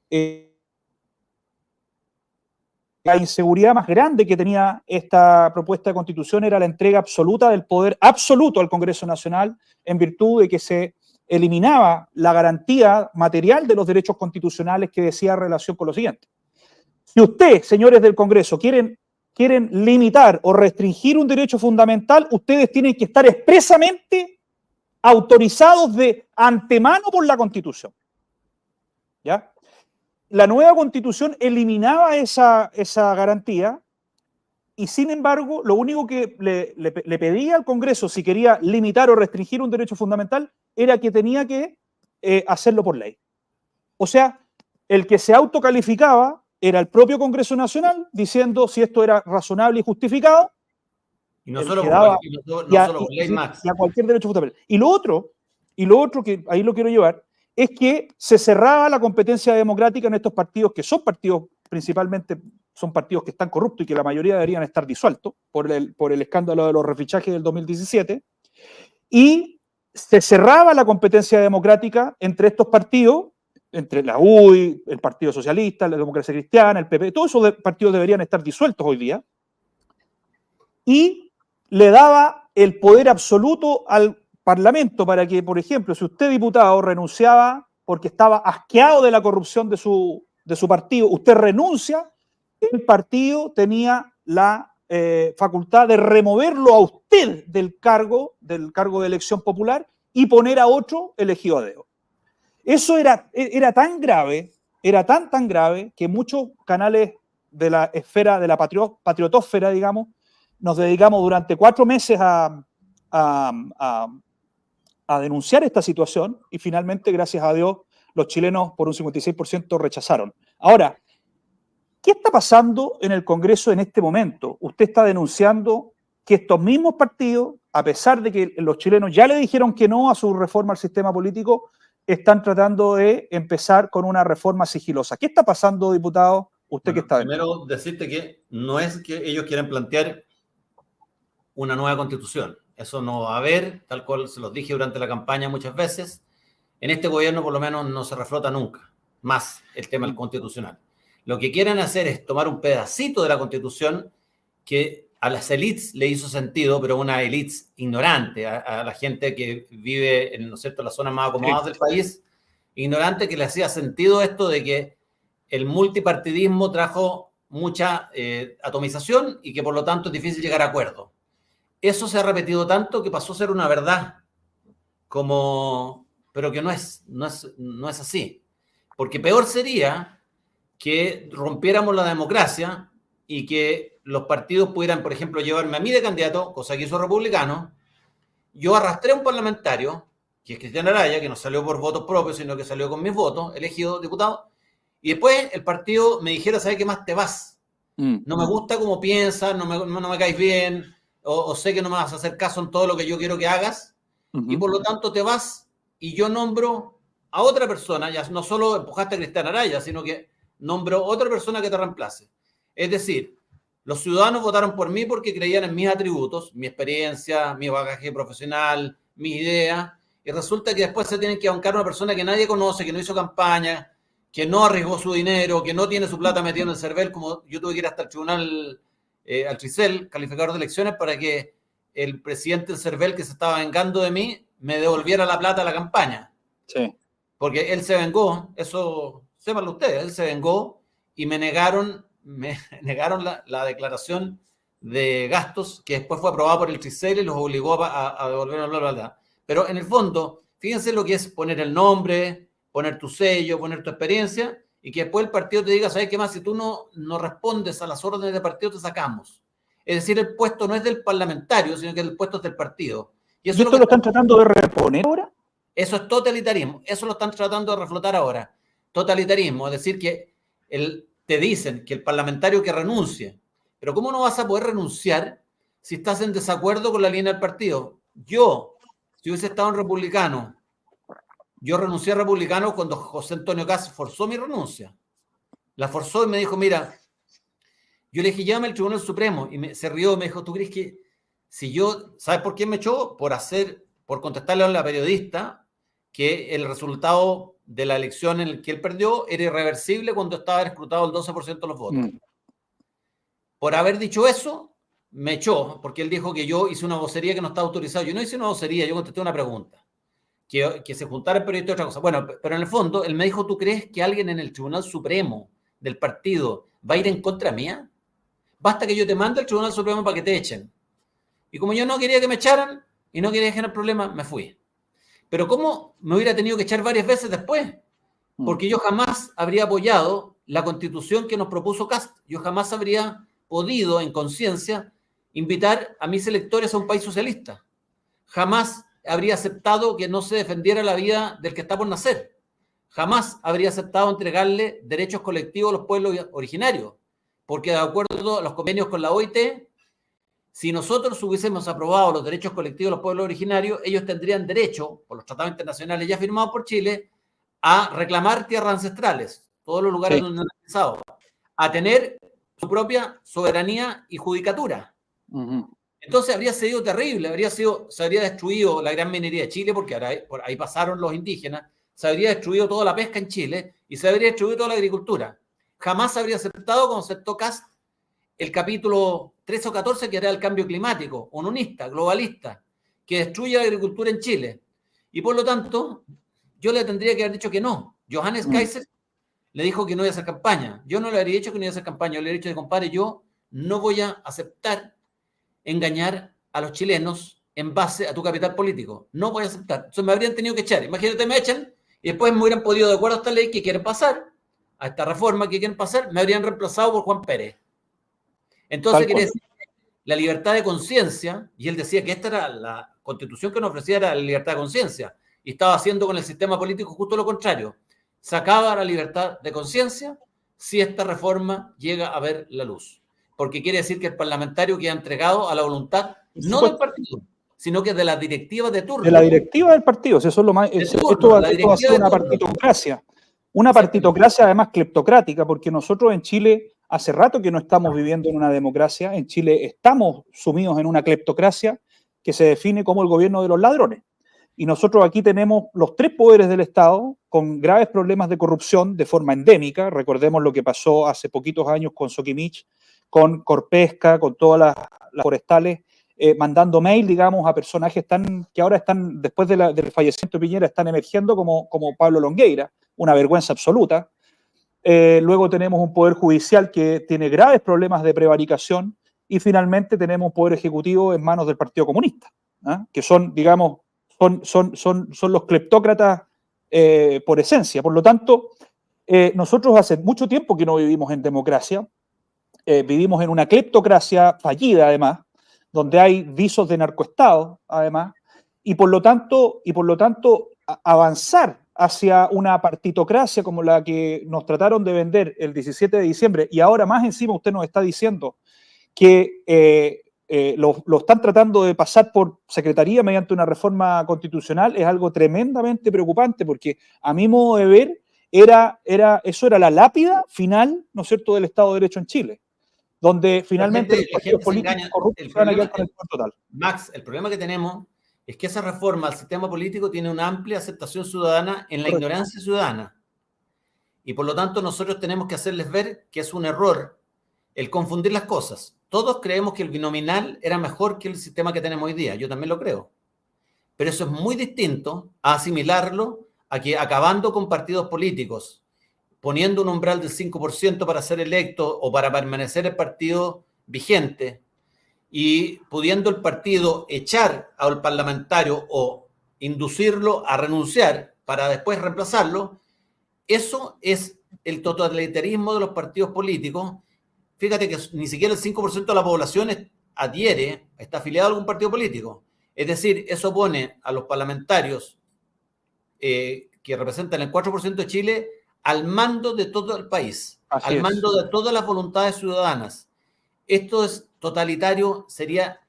la inseguridad más grande que tenía esta propuesta de constitución era la entrega absoluta del poder absoluto al Congreso Nacional, en virtud de que se eliminaba la garantía material de los derechos constitucionales que decía en relación con lo siguiente. Si ustedes, señores del Congreso, quieren limitar o restringir un derecho fundamental, ustedes tienen que estar expresamente autorizados de antemano por la Constitución. ¿Ya? La nueva Constitución eliminaba esa garantía y, sin embargo, lo único que le pedía al Congreso, si quería limitar o restringir un derecho fundamental, era que tenía que hacerlo por ley. O sea, el que se autocalificaba era el propio Congreso Nacional, diciendo si esto era razonable y justificado. Y no solo por ley más. Y a cualquier derecho fundamental. Y lo otro que ahí lo quiero llevar, es que se cerraba la competencia democrática en estos partidos, que son partidos, principalmente son partidos que están corruptos y que la mayoría deberían estar disueltos por el escándalo de los refichajes del 2017, y se cerraba la competencia democrática entre estos partidos, entre la UDI, el Partido Socialista, la Democracia Cristiana, el PP, todos esos partidos deberían estar disueltos hoy día, y le daba el poder absoluto al Parlamento para que, por ejemplo, si usted, diputado, renunciaba porque estaba asqueado de la corrupción de su partido, usted renuncia, el partido tenía la facultad de removerlo a usted del cargo de elección popular y poner a otro elegido a dedo. Eso era tan grave, era tan grave, que muchos canales de la esfera, de la patriotósfera, digamos, nos dedicamos durante 4 meses a denunciar esta situación y finalmente, gracias a Dios, los chilenos por un 56% rechazaron. Ahora, ¿qué está pasando en el Congreso en este momento? Usted está denunciando que estos mismos partidos, a pesar de que los chilenos ya le dijeron que no a su reforma al sistema político, están tratando de empezar con una reforma sigilosa. ¿Qué está pasando, diputado? Usted que está dentro. Primero, decirte que no es que ellos quieran plantear una nueva constitución. Eso no va a haber, tal cual se los dije durante la campaña muchas veces. En este gobierno, por lo menos, no se reflota nunca más el tema del constitucional. Lo que quieren hacer es tomar un pedacito de la Constitución que a las élites le hizo sentido, pero una élite ignorante, a la gente que vive en, ¿no es cierto?, las zonas más acomodadas del país, ignorante, que le hacía sentido esto de que el multipartidismo trajo mucha atomización y que por lo tanto es difícil llegar a acuerdos. Eso se ha repetido tanto que pasó a ser una verdad, pero que no es así. Porque peor sería que rompiéramos la democracia y que los partidos pudieran, por ejemplo, llevarme a mí de candidato, cosa que hizo Republicano. Yo arrastré a un parlamentario, que es Cristian Araya, que no salió por votos propios, sino que salió con mis votos, elegido diputado, y después el partido me dijera, ¿sabes qué más te vas? No me gusta cómo piensas, no me caes bien, o sé que no me vas a hacer caso en todo lo que yo quiero que hagas, y por lo tanto te vas y yo nombro a otra persona, ya no solo empujaste a Cristian Araya, sino que nombro otra persona que te reemplace. Es decir, los ciudadanos votaron por mí porque creían en mis atributos, mi experiencia, mi bagaje profesional, mis ideas, y resulta que después se tienen que bancar una persona que nadie conoce, que no hizo campaña, que no arriesgó su dinero, que no tiene su plata metida en el CERVEL, como yo tuve que ir hasta el tribunal, al Tricel, calificador de elecciones, para que el presidente del CERVEL, que se estaba vengando de mí, me devolviera la plata a la campaña. Sí. Porque él se vengó, eso, sépanlo ustedes, él se vengó y me negaron la declaración de gastos que después fue aprobada por el Tricel y los obligó a devolver la plata. Pero en el fondo, fíjense lo que es poner el nombre, poner tu sello, poner tu experiencia, y que después el partido te diga, ¿sabes qué más? Si tú no respondes a las órdenes del partido, te sacamos. Es decir, el puesto no es del parlamentario, sino que el puesto es del partido. ¿Y esto lo están tratando de reponer ahora? Eso es totalitarismo. Eso lo están tratando de reflotar ahora. Totalitarismo, es decir, que te dicen que el parlamentario que renuncie. Pero ¿cómo no vas a poder renunciar si estás en desacuerdo con la línea del partido? Yo, si hubiese estado en republicano, yo renuncié a republicano cuando José Antonio Kast forzó mi renuncia. La forzó y me dijo, mira, yo le dije, llámame al Tribunal Supremo. Y se rió y me dijo, ¿tú crees que si yo, ¿sabes por qué me echó? Por contestarle a la periodista que el resultado de la elección en el que él perdió era irreversible cuando estaba escrutado el 12% de los votos. Por haber dicho eso, me echó, porque él dijo que yo hice una vocería que no estaba autorizada. Yo no hice una vocería, yo contesté una pregunta. Que se juntara el periodista y otra cosa. Bueno, pero en el fondo, él me dijo, ¿tú crees que alguien en el Tribunal Supremo del partido va a ir en contra mía? Basta que yo te mande al Tribunal Supremo para que te echen. Y como yo no quería que me echaran y no quería generar problemas, me fui. Pero ¿cómo me hubiera tenido que echar varias veces después? Porque yo jamás habría apoyado la constitución que nos propuso Kast. Yo jamás habría podido, en conciencia, invitar a mis electores a un país socialista. Jamás habría aceptado que no se defendiera la vida del que está por nacer. Jamás habría aceptado entregarle derechos colectivos a los pueblos originarios. Porque de acuerdo a los convenios con la OIT, si nosotros hubiésemos aprobado los derechos colectivos de los pueblos originarios, ellos tendrían derecho, por los tratados internacionales ya firmados por Chile, a reclamar tierras ancestrales, todos los lugares donde han empezado, a tener su propia soberanía y judicatura. Entonces habría sido terrible, se habría destruido la gran minería de Chile, porque por ahí pasaron los indígenas, se habría destruido toda la pesca en Chile y se habría destruido toda la agricultura. Jamás habría aceptado, como aceptó Kast, el capítulo 13 o 14, que era el cambio climático, unionista, globalista, que destruye la agricultura en Chile. Y por lo tanto, yo le tendría que haber dicho que no. Johannes Kaiser le dijo que no iba a hacer campaña. Yo no le habría dicho que no iba a hacer campaña. Yo le habría dicho, compadre, yo no voy a aceptar engañar a los chilenos en base a tu capital político. No voy a aceptar. Entonces me habrían tenido que echar. Imagínate, me echan y después me hubieran podido, de acuerdo a esta ley que quieren pasar, a esta reforma que quieren pasar, me habrían reemplazado por Juan Pérez. Entonces quiere decir la libertad de conciencia, y él decía que esta era la constitución que nos ofrecía, era la libertad de conciencia, y estaba haciendo con el sistema político justo lo contrario. Sacaba la libertad de conciencia si esta reforma llega a ver la luz. Porque quiere decir que el parlamentario queda entregado a la voluntad, no del partido, sino que de la directiva de turno. De la directiva del partido, eso es lo más. Esto va a ser una partitocracia. Una partitocracia además cleptocrática, porque nosotros en Chile hace rato que no estamos viviendo en una democracia. En Chile estamos sumidos en una cleptocracia que se define como el gobierno de los ladrones. Y nosotros aquí tenemos los tres poderes del Estado con graves problemas de corrupción de forma endémica. Recordemos lo que pasó hace poquitos años con Soquimich, con Corpesca, con todas las forestales, mandando mail, digamos, a personajes que ahora están, después del fallecimiento de Piñera, están emergiendo como Pablo Longueira, una vergüenza absoluta. Luego tenemos un poder judicial que tiene graves problemas de prevaricación y finalmente tenemos un poder ejecutivo en manos del Partido Comunista, que son, digamos, son los cleptócratas por esencia. Por lo tanto, nosotros hace mucho tiempo que no vivimos en democracia, vivimos en una cleptocracia fallida además, donde hay visos de narcoestado además, y por lo tanto avanzar hacia una partitocracia como la que nos trataron de vender el 17 de diciembre, y ahora más encima usted nos está diciendo que lo están tratando de pasar por secretaría mediante una reforma constitucional, es algo tremendamente preocupante, porque a mi modo de ver, eso era la lápida final, ¿no es cierto?, del Estado de Derecho en Chile, donde finalmente los partidos políticos corruptos se van a quedar con el poder total. Max, el problema que tenemos es que esa reforma al sistema político tiene una amplia aceptación ciudadana en la ignorancia ciudadana. Y por lo tanto nosotros tenemos que hacerles ver que es un error el confundir las cosas. Todos creemos que el binominal era mejor que el sistema que tenemos hoy día. Yo también lo creo. Pero eso es muy distinto a asimilarlo a que acabando con partidos políticos, poniendo un umbral del 5% para ser electo o para permanecer el partido vigente, y pudiendo el partido echar al parlamentario o inducirlo a renunciar para después reemplazarlo, eso es el totalitarismo de los partidos políticos. Fíjate que ni siquiera el 5% de la población está afiliado a algún partido político. Es decir, eso pone a los parlamentarios que representan el 4% de Chile al mando de todo el país, al mando de todas las voluntades ciudadanas. Esto es totalitario, sería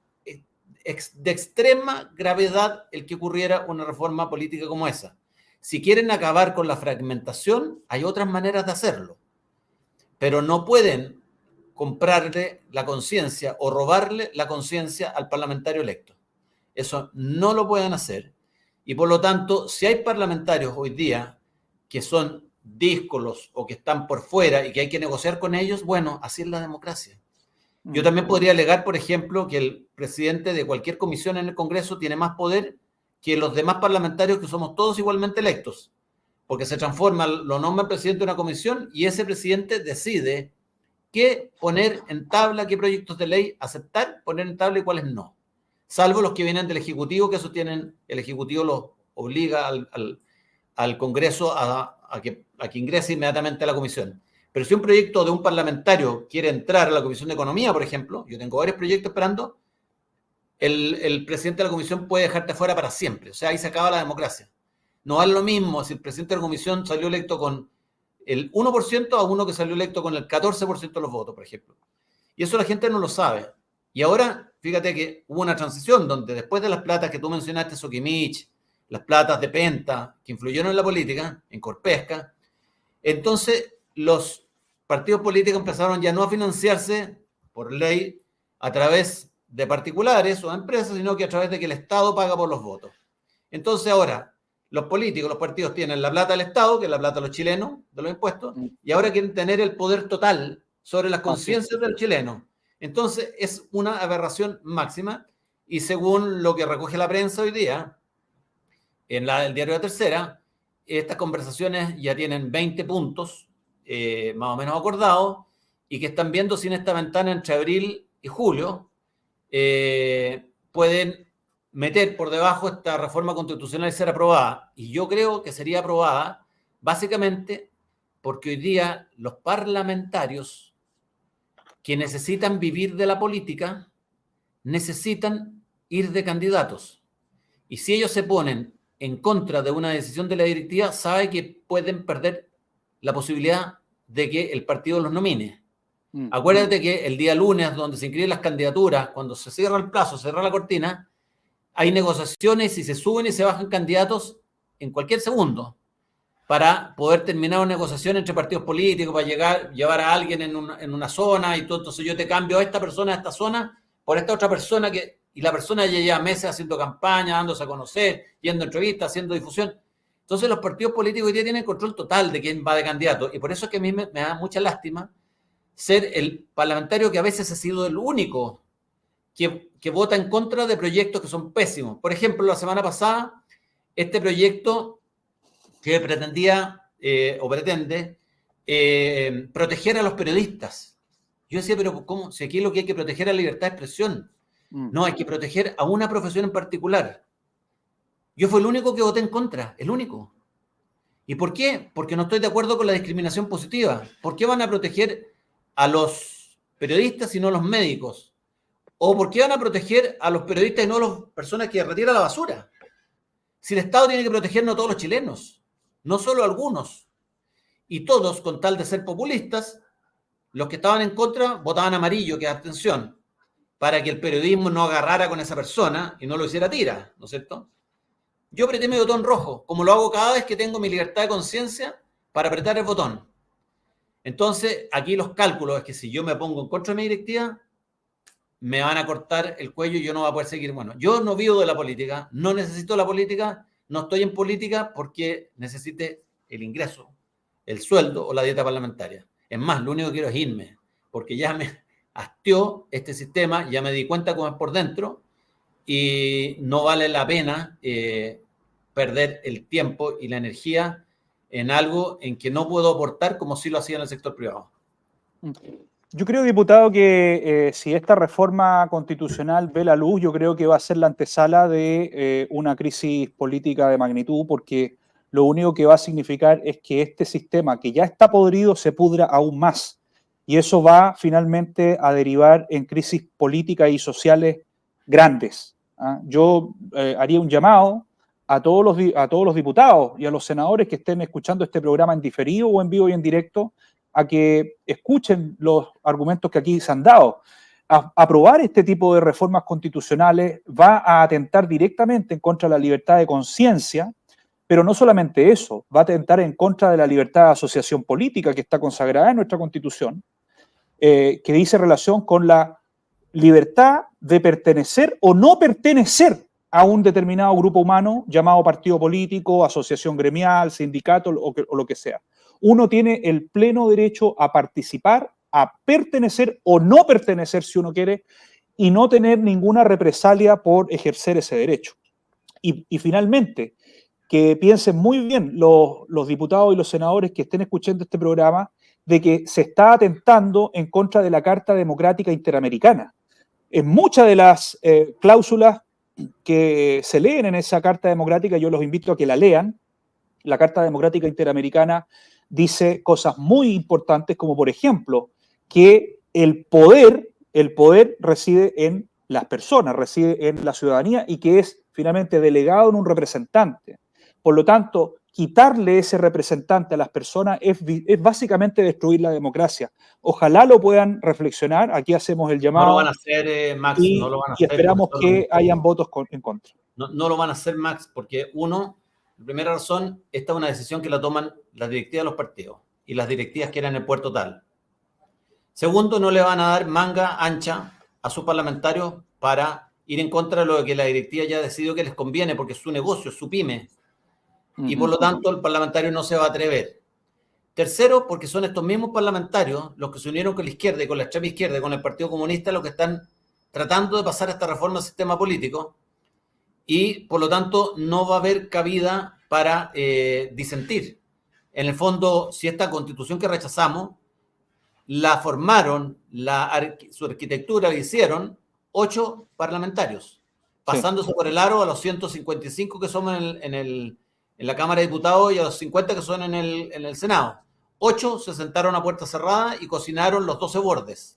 de extrema gravedad el que ocurriera una reforma política como esa. Si quieren acabar con la fragmentación, hay otras maneras de hacerlo, pero no pueden comprarle la conciencia o robarle la conciencia al parlamentario electo. Eso no lo pueden hacer. Y por lo tanto, si hay parlamentarios hoy día que son díscolos o que están por fuera y que hay que negociar con ellos, bueno, así es la democracia. Yo también podría alegar, por ejemplo, que el presidente de cualquier comisión en el Congreso tiene más poder que los demás parlamentarios, que somos todos igualmente electos, porque se transforma, lo nombra el presidente de una comisión y ese presidente decide qué poner en tabla, qué proyectos de ley aceptar, poner en tabla y cuáles no. Salvo los que vienen del Ejecutivo, que eso el Ejecutivo los obliga al Congreso a que ingrese inmediatamente a la comisión. Pero si un proyecto de un parlamentario quiere entrar a la Comisión de Economía, por ejemplo, yo tengo varios proyectos esperando, el presidente de la comisión puede dejarte fuera para siempre. O sea, ahí se acaba la democracia. No es lo mismo si el presidente de la comisión salió electo con el 1% a uno que salió electo con el 14% de los votos, por ejemplo. Y eso la gente no lo sabe. Y ahora, fíjate que hubo una transición donde después de las platas que tú mencionaste, Soquimich, las platas de Penta, que influyeron en la política, en Corpesca, entonces los partidos políticos empezaron ya no a financiarse por ley a través de particulares o empresas, sino que a través de que el Estado paga por los votos. Entonces ahora los políticos, los partidos tienen la plata del Estado, que es la plata de los chilenos, de los impuestos, y ahora quieren tener el poder total sobre las conciencias del chileno. Entonces es una aberración máxima y según lo que recoge la prensa hoy día, en el diario La Tercera, estas conversaciones ya tienen 20 puntos más o menos acordados y que están viendo si en esta ventana entre abril y julio pueden meter por debajo esta reforma constitucional y ser aprobada. Y yo creo que sería aprobada básicamente porque hoy día los parlamentarios que necesitan vivir de la política necesitan ir de candidatos. Y si ellos se ponen en contra de una decisión de la directiva, sabe que pueden perder la posibilidad de que el partido los nomine. Acuérdate que el día lunes, donde se inscriben las candidaturas, cuando se cierra el plazo, se cierra la cortina, hay negociaciones y se suben y se bajan candidatos en cualquier segundo para poder terminar una negociación entre partidos políticos, para llevar a alguien en una zona y todo. Entonces yo te cambio a esta persona, a esta zona, por esta otra persona y la persona ya lleva meses haciendo campaña, dándose a conocer, yendo a entrevistas, haciendo difusión. Entonces los partidos políticos hoy día tienen control total de quién va de candidato. Y por eso es que a mí me da mucha lástima ser el parlamentario que a veces ha sido el único que vota en contra de proyectos que son pésimos. Por ejemplo, la semana pasada, este proyecto que pretendía o pretende proteger a los periodistas. Yo decía, pero ¿cómo? Si aquí lo que hay que proteger es la libertad de expresión. No, hay que proteger a una profesión en particular. Yo fui el único que voté en contra, el único. ¿Y por qué? Porque no estoy de acuerdo con la discriminación positiva. ¿Por qué van a proteger a los periodistas y no a los médicos? ¿O por qué van a proteger a los periodistas y no a las personas que retiran la basura? Si el Estado tiene que protegernos a todos los chilenos. no solo algunos. Y todos, con tal de ser populistas, los que estaban en contra votaban amarillo, que es abstención, para que el periodismo no agarrara con esa persona y no lo hiciera tira, ¿no es cierto? Yo apreté mi botón rojo, como lo hago cada vez que tengo mi libertad de conciencia para apretar el botón. Entonces, aquí los cálculos es que si yo me pongo en contra de mi directiva, me van a cortar el cuello y yo no voy a poder seguir. Bueno, yo no vivo de la política, no necesito la política, no estoy en política porque necesite el ingreso, el sueldo o la dieta parlamentaria. Es más, lo único que quiero es irme, porque ya me hastió este sistema, ya me di cuenta cómo es por dentro y no vale la pena perder el tiempo y la energía en algo en que no puedo aportar como sí lo hacía en el sector privado. Yo creo, diputado, que si esta reforma constitucional ve la luz, yo creo que va a ser la antesala de una crisis política de magnitud, porque lo único que va a significar es que este sistema, que ya está podrido, se pudra aún más. Y eso va finalmente a derivar en crisis políticas y sociales grandes. Yo haría un llamado a todos los diputados y a los senadores que estén escuchando este programa en diferido o en vivo y en directo, a que escuchen los argumentos que aquí se han dado. Aprobar este tipo de reformas constitucionales va a atentar directamente en contra de la libertad de conciencia, pero no solamente eso, va a atentar en contra de la libertad de asociación política que está consagrada en nuestra Constitución, que dice relación con la libertad de pertenecer o no pertenecer a un determinado grupo humano llamado partido político, asociación gremial, sindicato o lo que sea. Uno tiene el pleno derecho a participar, a pertenecer o no pertenecer si uno quiere, y no tener ninguna represalia por ejercer ese derecho. Y finalmente, que piensen muy bien los diputados y los senadores que estén escuchando este programa, de que se está atentando en contra de la Carta Democrática Interamericana. En muchas de las cláusulas que se leen en esa Carta Democrática, yo los invito a que la lean. La Carta Democrática Interamericana dice cosas muy importantes, como por ejemplo, que el poder reside en las personas, reside en la ciudadanía y que es finalmente delegado en un representante. Por lo tanto, quitarle ese representante a las personas es básicamente destruir la democracia. Ojalá lo puedan reflexionar. Aquí hacemos el llamado. No lo van a hacer, Max. Y, no lo van a y hacer, esperamos que hayan votos en contra. No lo van a hacer, Max, porque uno, la primera razón, esta es una decisión que la toman las directivas de los partidos y las directivas que eran el puerto tal. Segundo, no le van a dar manga ancha a sus parlamentarios para ir en contra de lo que la directiva ya ha decidido que les conviene, porque es su negocio, es su pyme. Y por lo tanto el parlamentario no se va a atrever. Tercero, porque son estos mismos parlamentarios los que se unieron con la izquierda y con la extrema izquierda y con el Partido Comunista los que están tratando de pasar esta reforma al sistema político y por lo tanto no va a haber cabida para disentir. En el fondo, si esta constitución que rechazamos la formaron, su arquitectura la hicieron 8 parlamentarios, pasándose por el aro a los 155 que somos en la Cámara de Diputados y a los 50 que son en el Senado. 8 se sentaron a puerta cerrada y cocinaron los 12 bordes.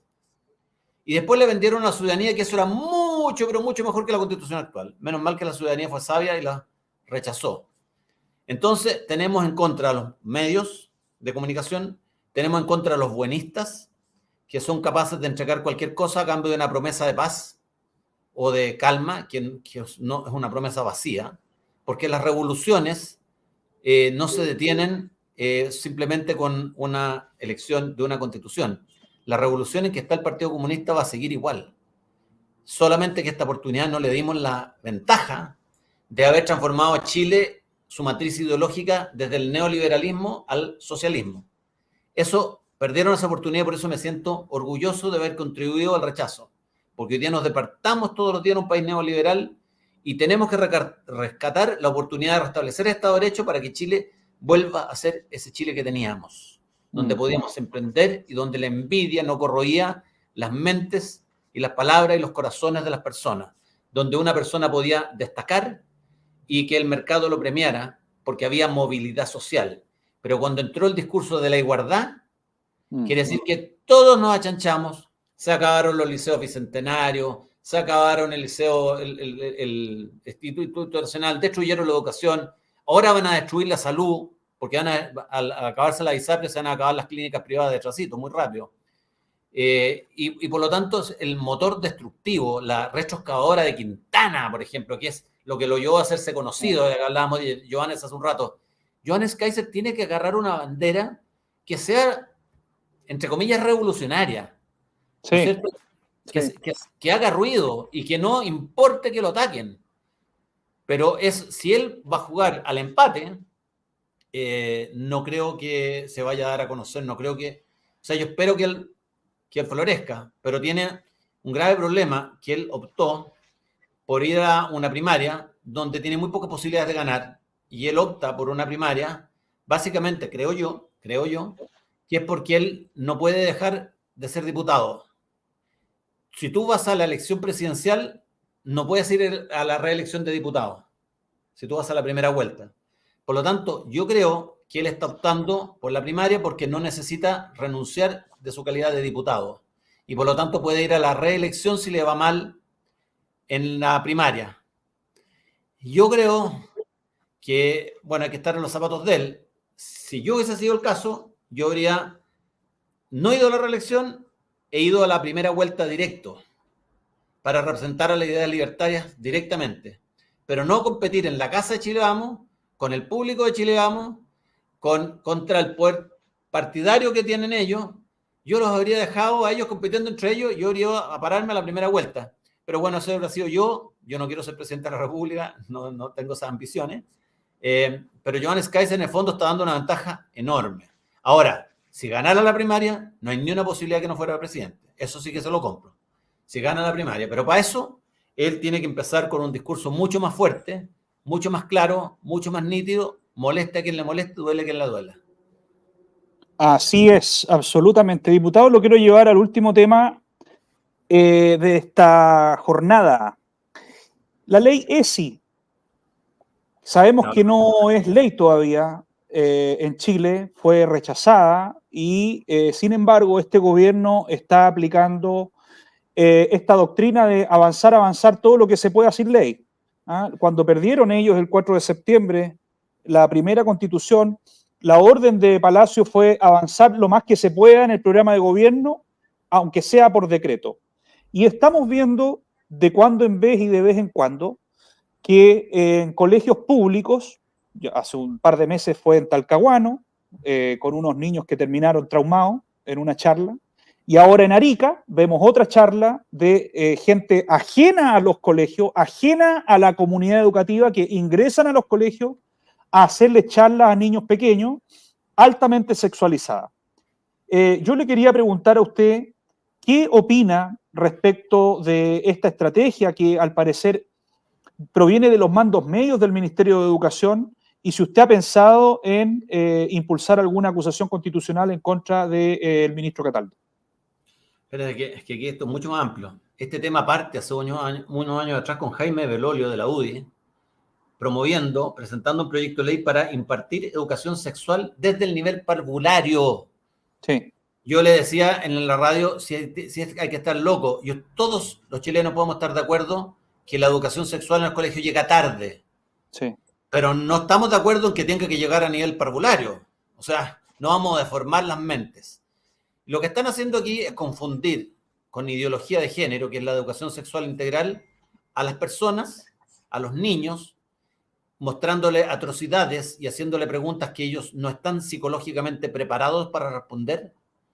Y después le vendieron a la ciudadanía que eso era mucho, pero mucho mejor que la Constitución actual. Menos mal que la ciudadanía fue sabia y la rechazó. Entonces, tenemos en contra a los medios de comunicación, tenemos en contra a los buenistas, que son capaces de entregar cualquier cosa a cambio de una promesa de paz o de calma, que no es una promesa vacía, porque las revoluciones no se detienen simplemente con una elección de una constitución. La revolución en que está el Partido Comunista va a seguir igual. Solamente que esta oportunidad no le dimos la ventaja de haber transformado a Chile su matriz ideológica desde el neoliberalismo al socialismo. Perdieron esa oportunidad, por eso me siento orgulloso de haber contribuido al rechazo, porque hoy día nos despertamos todos los días en un país neoliberal y tenemos que rescatar la oportunidad de restablecer el Estado de Derecho para que Chile vuelva a ser ese Chile que teníamos, donde podíamos emprender y donde la envidia no corroía las mentes y las palabras y los corazones de las personas, donde una persona podía destacar y que el mercado lo premiara porque había movilidad social. Pero cuando entró el discurso de la igualdad, quiere decir que todos nos achanchamos, se acabaron los liceos bicentenarios, se acabaron el liceo, el Instituto Nacional, destruyeron la educación, ahora van a destruir la salud, porque al acabarse la ISAPRE se van a acabar las clínicas privadas de trasito muy rápido. Y por lo tanto, el motor destructivo, la retroexcavadora de Quintana, por ejemplo, que es lo que lo llevó a hacerse conocido, hablábamos de Johannes hace un rato. Johannes Kaiser tiene que agarrar una bandera que sea, entre comillas, revolucionaria. Sí, ¿no es cierto? sí. Que haga ruido y que no importe que lo ataquen. Pero si él va a jugar al empate, no creo que se vaya a dar a conocer, no creo que... O sea, yo espero que él florezca, pero tiene un grave problema, que él optó por ir a una primaria donde tiene muy pocas posibilidades de ganar, y él opta por una primaria, básicamente, creo yo, que es porque él no puede dejar de ser diputado. Si tú vas a la elección presidencial, no puedes ir a la reelección de diputado, si tú vas a la primera vuelta. Por lo tanto, yo creo que él está optando por la primaria porque no necesita renunciar de su calidad de diputado. Y por lo tanto puede ir a la reelección si le va mal en la primaria. Yo creo que, bueno, hay que estar en los zapatos de él. Si yo hubiese sido el caso, yo habría no ido a la reelección, he ido a la primera vuelta directo para representar a las ideas libertarias directamente. Pero no competir en la casa de Chile Vamos, con el público de Chile Vamos, contra el poder partidario que tienen ellos. Yo los habría dejado a ellos compitiendo entre ellos, yo habría ido a pararme a la primera vuelta. Pero bueno, eso habría sido yo no quiero ser presidente de la República, no tengo esas ambiciones. Pero Johannes Kaiser en el fondo está dando una ventaja enorme. Ahora, si ganara la primaria, no hay ni una posibilidad que no fuera presidente. Eso sí que se lo compro. Si gana la primaria. Pero para eso, él tiene que empezar con un discurso mucho más fuerte, mucho más claro, mucho más nítido. Moleste a quien le moleste, duele a quien le duela. Así es, absolutamente. Diputado, lo quiero llevar al último tema de esta jornada. La ley ESI. Sabemos que no es ley todavía en Chile, fue rechazada y sin embargo este gobierno está aplicando esta doctrina de avanzar todo lo que se pueda sin ley. ¿Ah? Cuando perdieron ellos el 4 de septiembre la primera constitución, la orden de Palacio fue avanzar lo más que se pueda en el programa de gobierno, aunque sea por decreto. Y estamos viendo de cuando en vez y de vez en cuando que en colegios públicos, hace un par de meses fue en Talcahuano, con unos niños que terminaron traumados en una charla, y ahora en Arica vemos otra charla de gente ajena a los colegios, ajena a la comunidad educativa, que ingresan a los colegios a hacerle charlas a niños pequeños altamente sexualizadas. Yo le quería preguntar a usted, ¿qué opina respecto de esta estrategia que al parecer proviene de los mandos medios del Ministerio de Educación, y si usted ha pensado en impulsar alguna acusación constitucional en contra del ministro Cataldo? Pero es que aquí esto es mucho más amplio. Este tema parte hace unos años atrás con Jaime Belolio de la UDI, presentando un proyecto de ley para impartir educación sexual desde el nivel parvulario. Sí. Yo le decía en la radio, si hay que estar loco. Todos los chilenos podemos estar de acuerdo que la educación sexual en el colegio llega tarde. Sí. Pero no estamos de acuerdo en que tenga que llegar a nivel parvulario. O sea, no vamos a deformar las mentes. Lo que están haciendo aquí es confundir con ideología de género, que es la educación sexual integral, a las personas, a los niños, mostrándole atrocidades y haciéndole preguntas que ellos no están psicológicamente preparados para responder.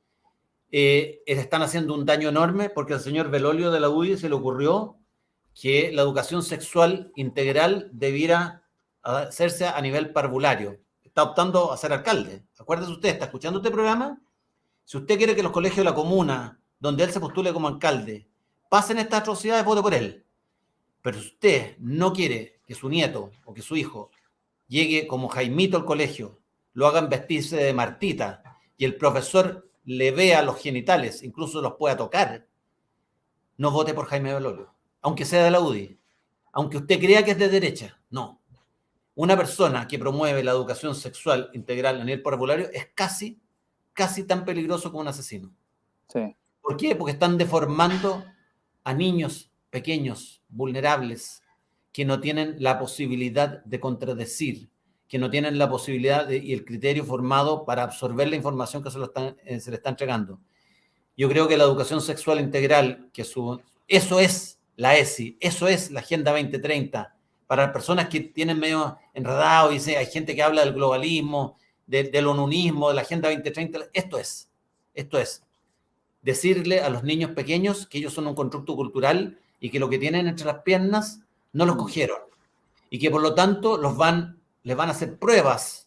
Están haciendo un daño enorme porque al señor Belolio de la UDI se le ocurrió que la educación sexual integral debiera hacerse a nivel parvulario. Está optando a ser alcalde. Acuérdese usted, está escuchando este programa. Si usted quiere que los colegios de la comuna, donde él se postule como alcalde, pasen estas atrocidades, vote por él. Pero si usted no quiere que su nieto o que su hijo llegue como Jaimito al colegio, lo hagan vestirse de Martita y el profesor le vea los genitales, incluso los pueda tocar, no vote por Jaime Belolio, aunque sea de la UDI, aunque usted crea que es de derecha, no. Una persona que promueve la educación sexual integral a nivel parvulario es casi tan peligroso como un asesino. Sí. ¿Por qué? Porque están deformando a niños pequeños, vulnerables, que no tienen la posibilidad de contradecir, que no tienen la posibilidad y el criterio formado para absorber la información que se le está entregando. Yo creo que la educación sexual integral, eso es la ESI, eso es la Agenda 2030, para las personas que tienen medio enredado, y hay gente que habla del globalismo, del onunismo, de la Agenda 2030, esto es decirle a los niños pequeños que ellos son un constructo cultural y que lo que tienen entre las piernas no lo cogieron, y que por lo tanto les van a hacer pruebas,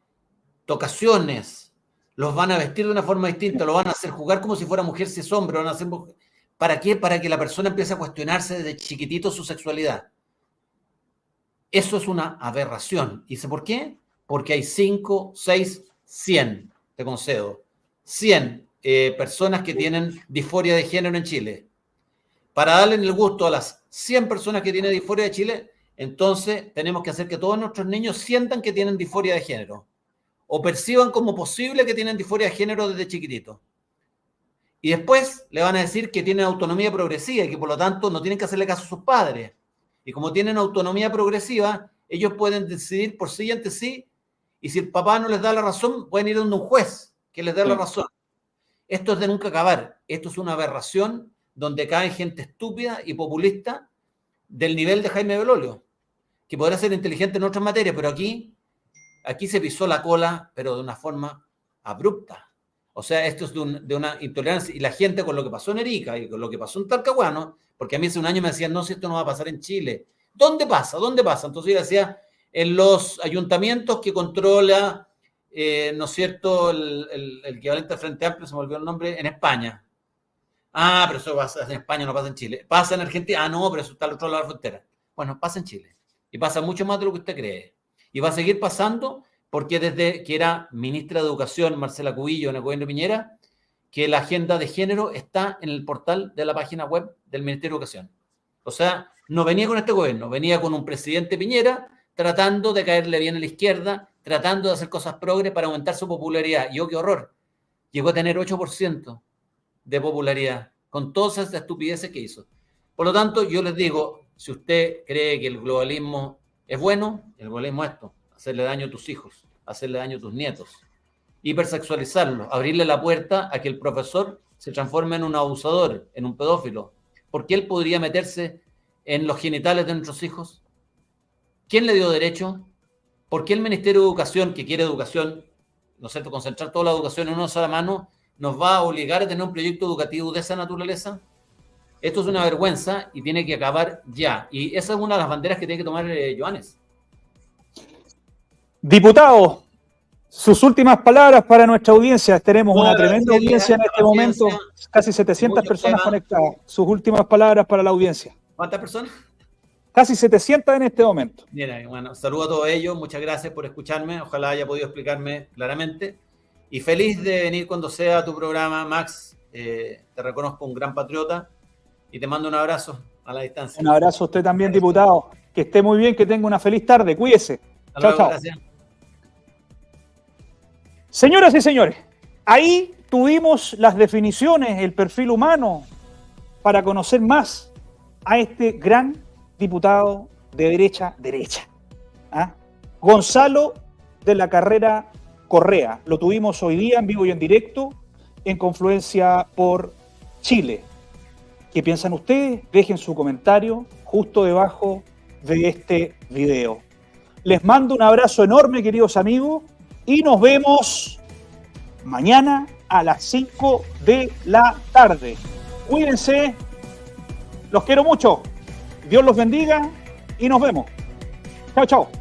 tocaciones, los van a vestir de una forma distinta, lo van a hacer jugar como si fuera mujer, si es hombre, lo van a hacer... ¿Para qué? Para que la persona empiece a cuestionarse desde chiquitito su sexualidad. Eso es una aberración. ¿Y sé por qué? Porque hay 5, 6, 100, te concedo, 100 personas que tienen disforia de género en Chile. Para darle el gusto a las 100 personas que tienen disforia de Chile, entonces tenemos que hacer que todos nuestros niños sientan que tienen disforia de género o perciban como posible que tienen disforia de género desde chiquitito. Y después le van a decir que tienen autonomía progresiva y que por lo tanto no tienen que hacerle caso a sus padres. Y como tienen autonomía progresiva, ellos pueden decidir por sí y ante sí, y si el papá no les da la razón, pueden ir a un juez que les dé la razón. Esto es de nunca acabar. Esto es una aberración donde cae gente estúpida y populista del nivel de Jaime Belolio, que podrá ser inteligente en otras materias, pero aquí se pisó la cola, pero de una forma abrupta. O sea, esto es de una intolerancia. Y la gente, con lo que pasó en Arica y con lo que pasó en Talcahuano, porque a mí hace un año me decían, no, si esto no va a pasar en Chile. ¿Dónde pasa? ¿Dónde pasa? Entonces yo decía, en los ayuntamientos que controla, ¿no es cierto?, el equivalente al Frente Amplio, se me olvidó el nombre, en España. Ah, pero eso pasa en España, no pasa en Chile. ¿Pasa en Argentina? Ah, no, pero eso está al otro lado de la frontera. Bueno, pasa en Chile. Y pasa mucho más de lo que usted cree. Y va a seguir pasando porque desde que era ministra de Educación, Marcela Cubillo, en el gobierno de Piñera, que la agenda de género está en el portal de la página web del Ministerio de Educación. O sea, no venía con este gobierno, venía con un presidente Piñera tratando de caerle bien a la izquierda, tratando de hacer cosas progres para aumentar su popularidad. Y oh, qué horror, llegó a tener 8% de popularidad con todas esas estupideces que hizo. Por lo tanto, yo les digo, si usted cree que el globalismo es bueno, el globalismo es esto: hacerle daño a tus hijos, hacerle daño a tus nietos, hipersexualizarlos, abrirle la puerta a que el profesor se transforme en un abusador, en un pedófilo. ¿Por qué él podría meterse en los genitales de nuestros hijos? ¿Quién le dio derecho? ¿Por qué el Ministerio de Educación, que quiere educación, ¿no es cierto?, concentrar toda la educación en una sola mano, nos va a obligar a tener un proyecto educativo de esa naturaleza? Esto es una vergüenza y tiene que acabar ya. Y esa es una de las banderas que tiene que tomar Johannes. Diputado, sus últimas palabras para nuestra audiencia. Tenemos una tremenda audiencia en este momento, casi 700 personas conectadas. Sus últimas palabras para la audiencia. ¿Cuántas personas? Casi 700 en este momento. Mira, bueno, saludo a todos ellos, muchas gracias por escucharme, ojalá haya podido explicarme claramente. Y feliz de venir cuando sea a tu programa, Max. Te reconozco un gran patriota y te mando un abrazo a la distancia. Un abrazo a usted también, diputado. Que esté muy bien, que tenga una feliz tarde. Cuídese. Chao, chao. Gracias. Señoras y señores, ahí tuvimos las definiciones, el perfil humano, para conocer más a este gran diputado de derecha. ¿Ah? Gonzalo de la Carrera Correa. Lo tuvimos hoy día en vivo y en directo en Confluencia por Chile. ¿Qué piensan ustedes? Dejen su comentario justo debajo de este video. Les mando un abrazo enorme, queridos amigos, y nos vemos mañana a las 5 de la tarde. Cuídense, los quiero mucho. Dios los bendiga y nos vemos. Chao, chao.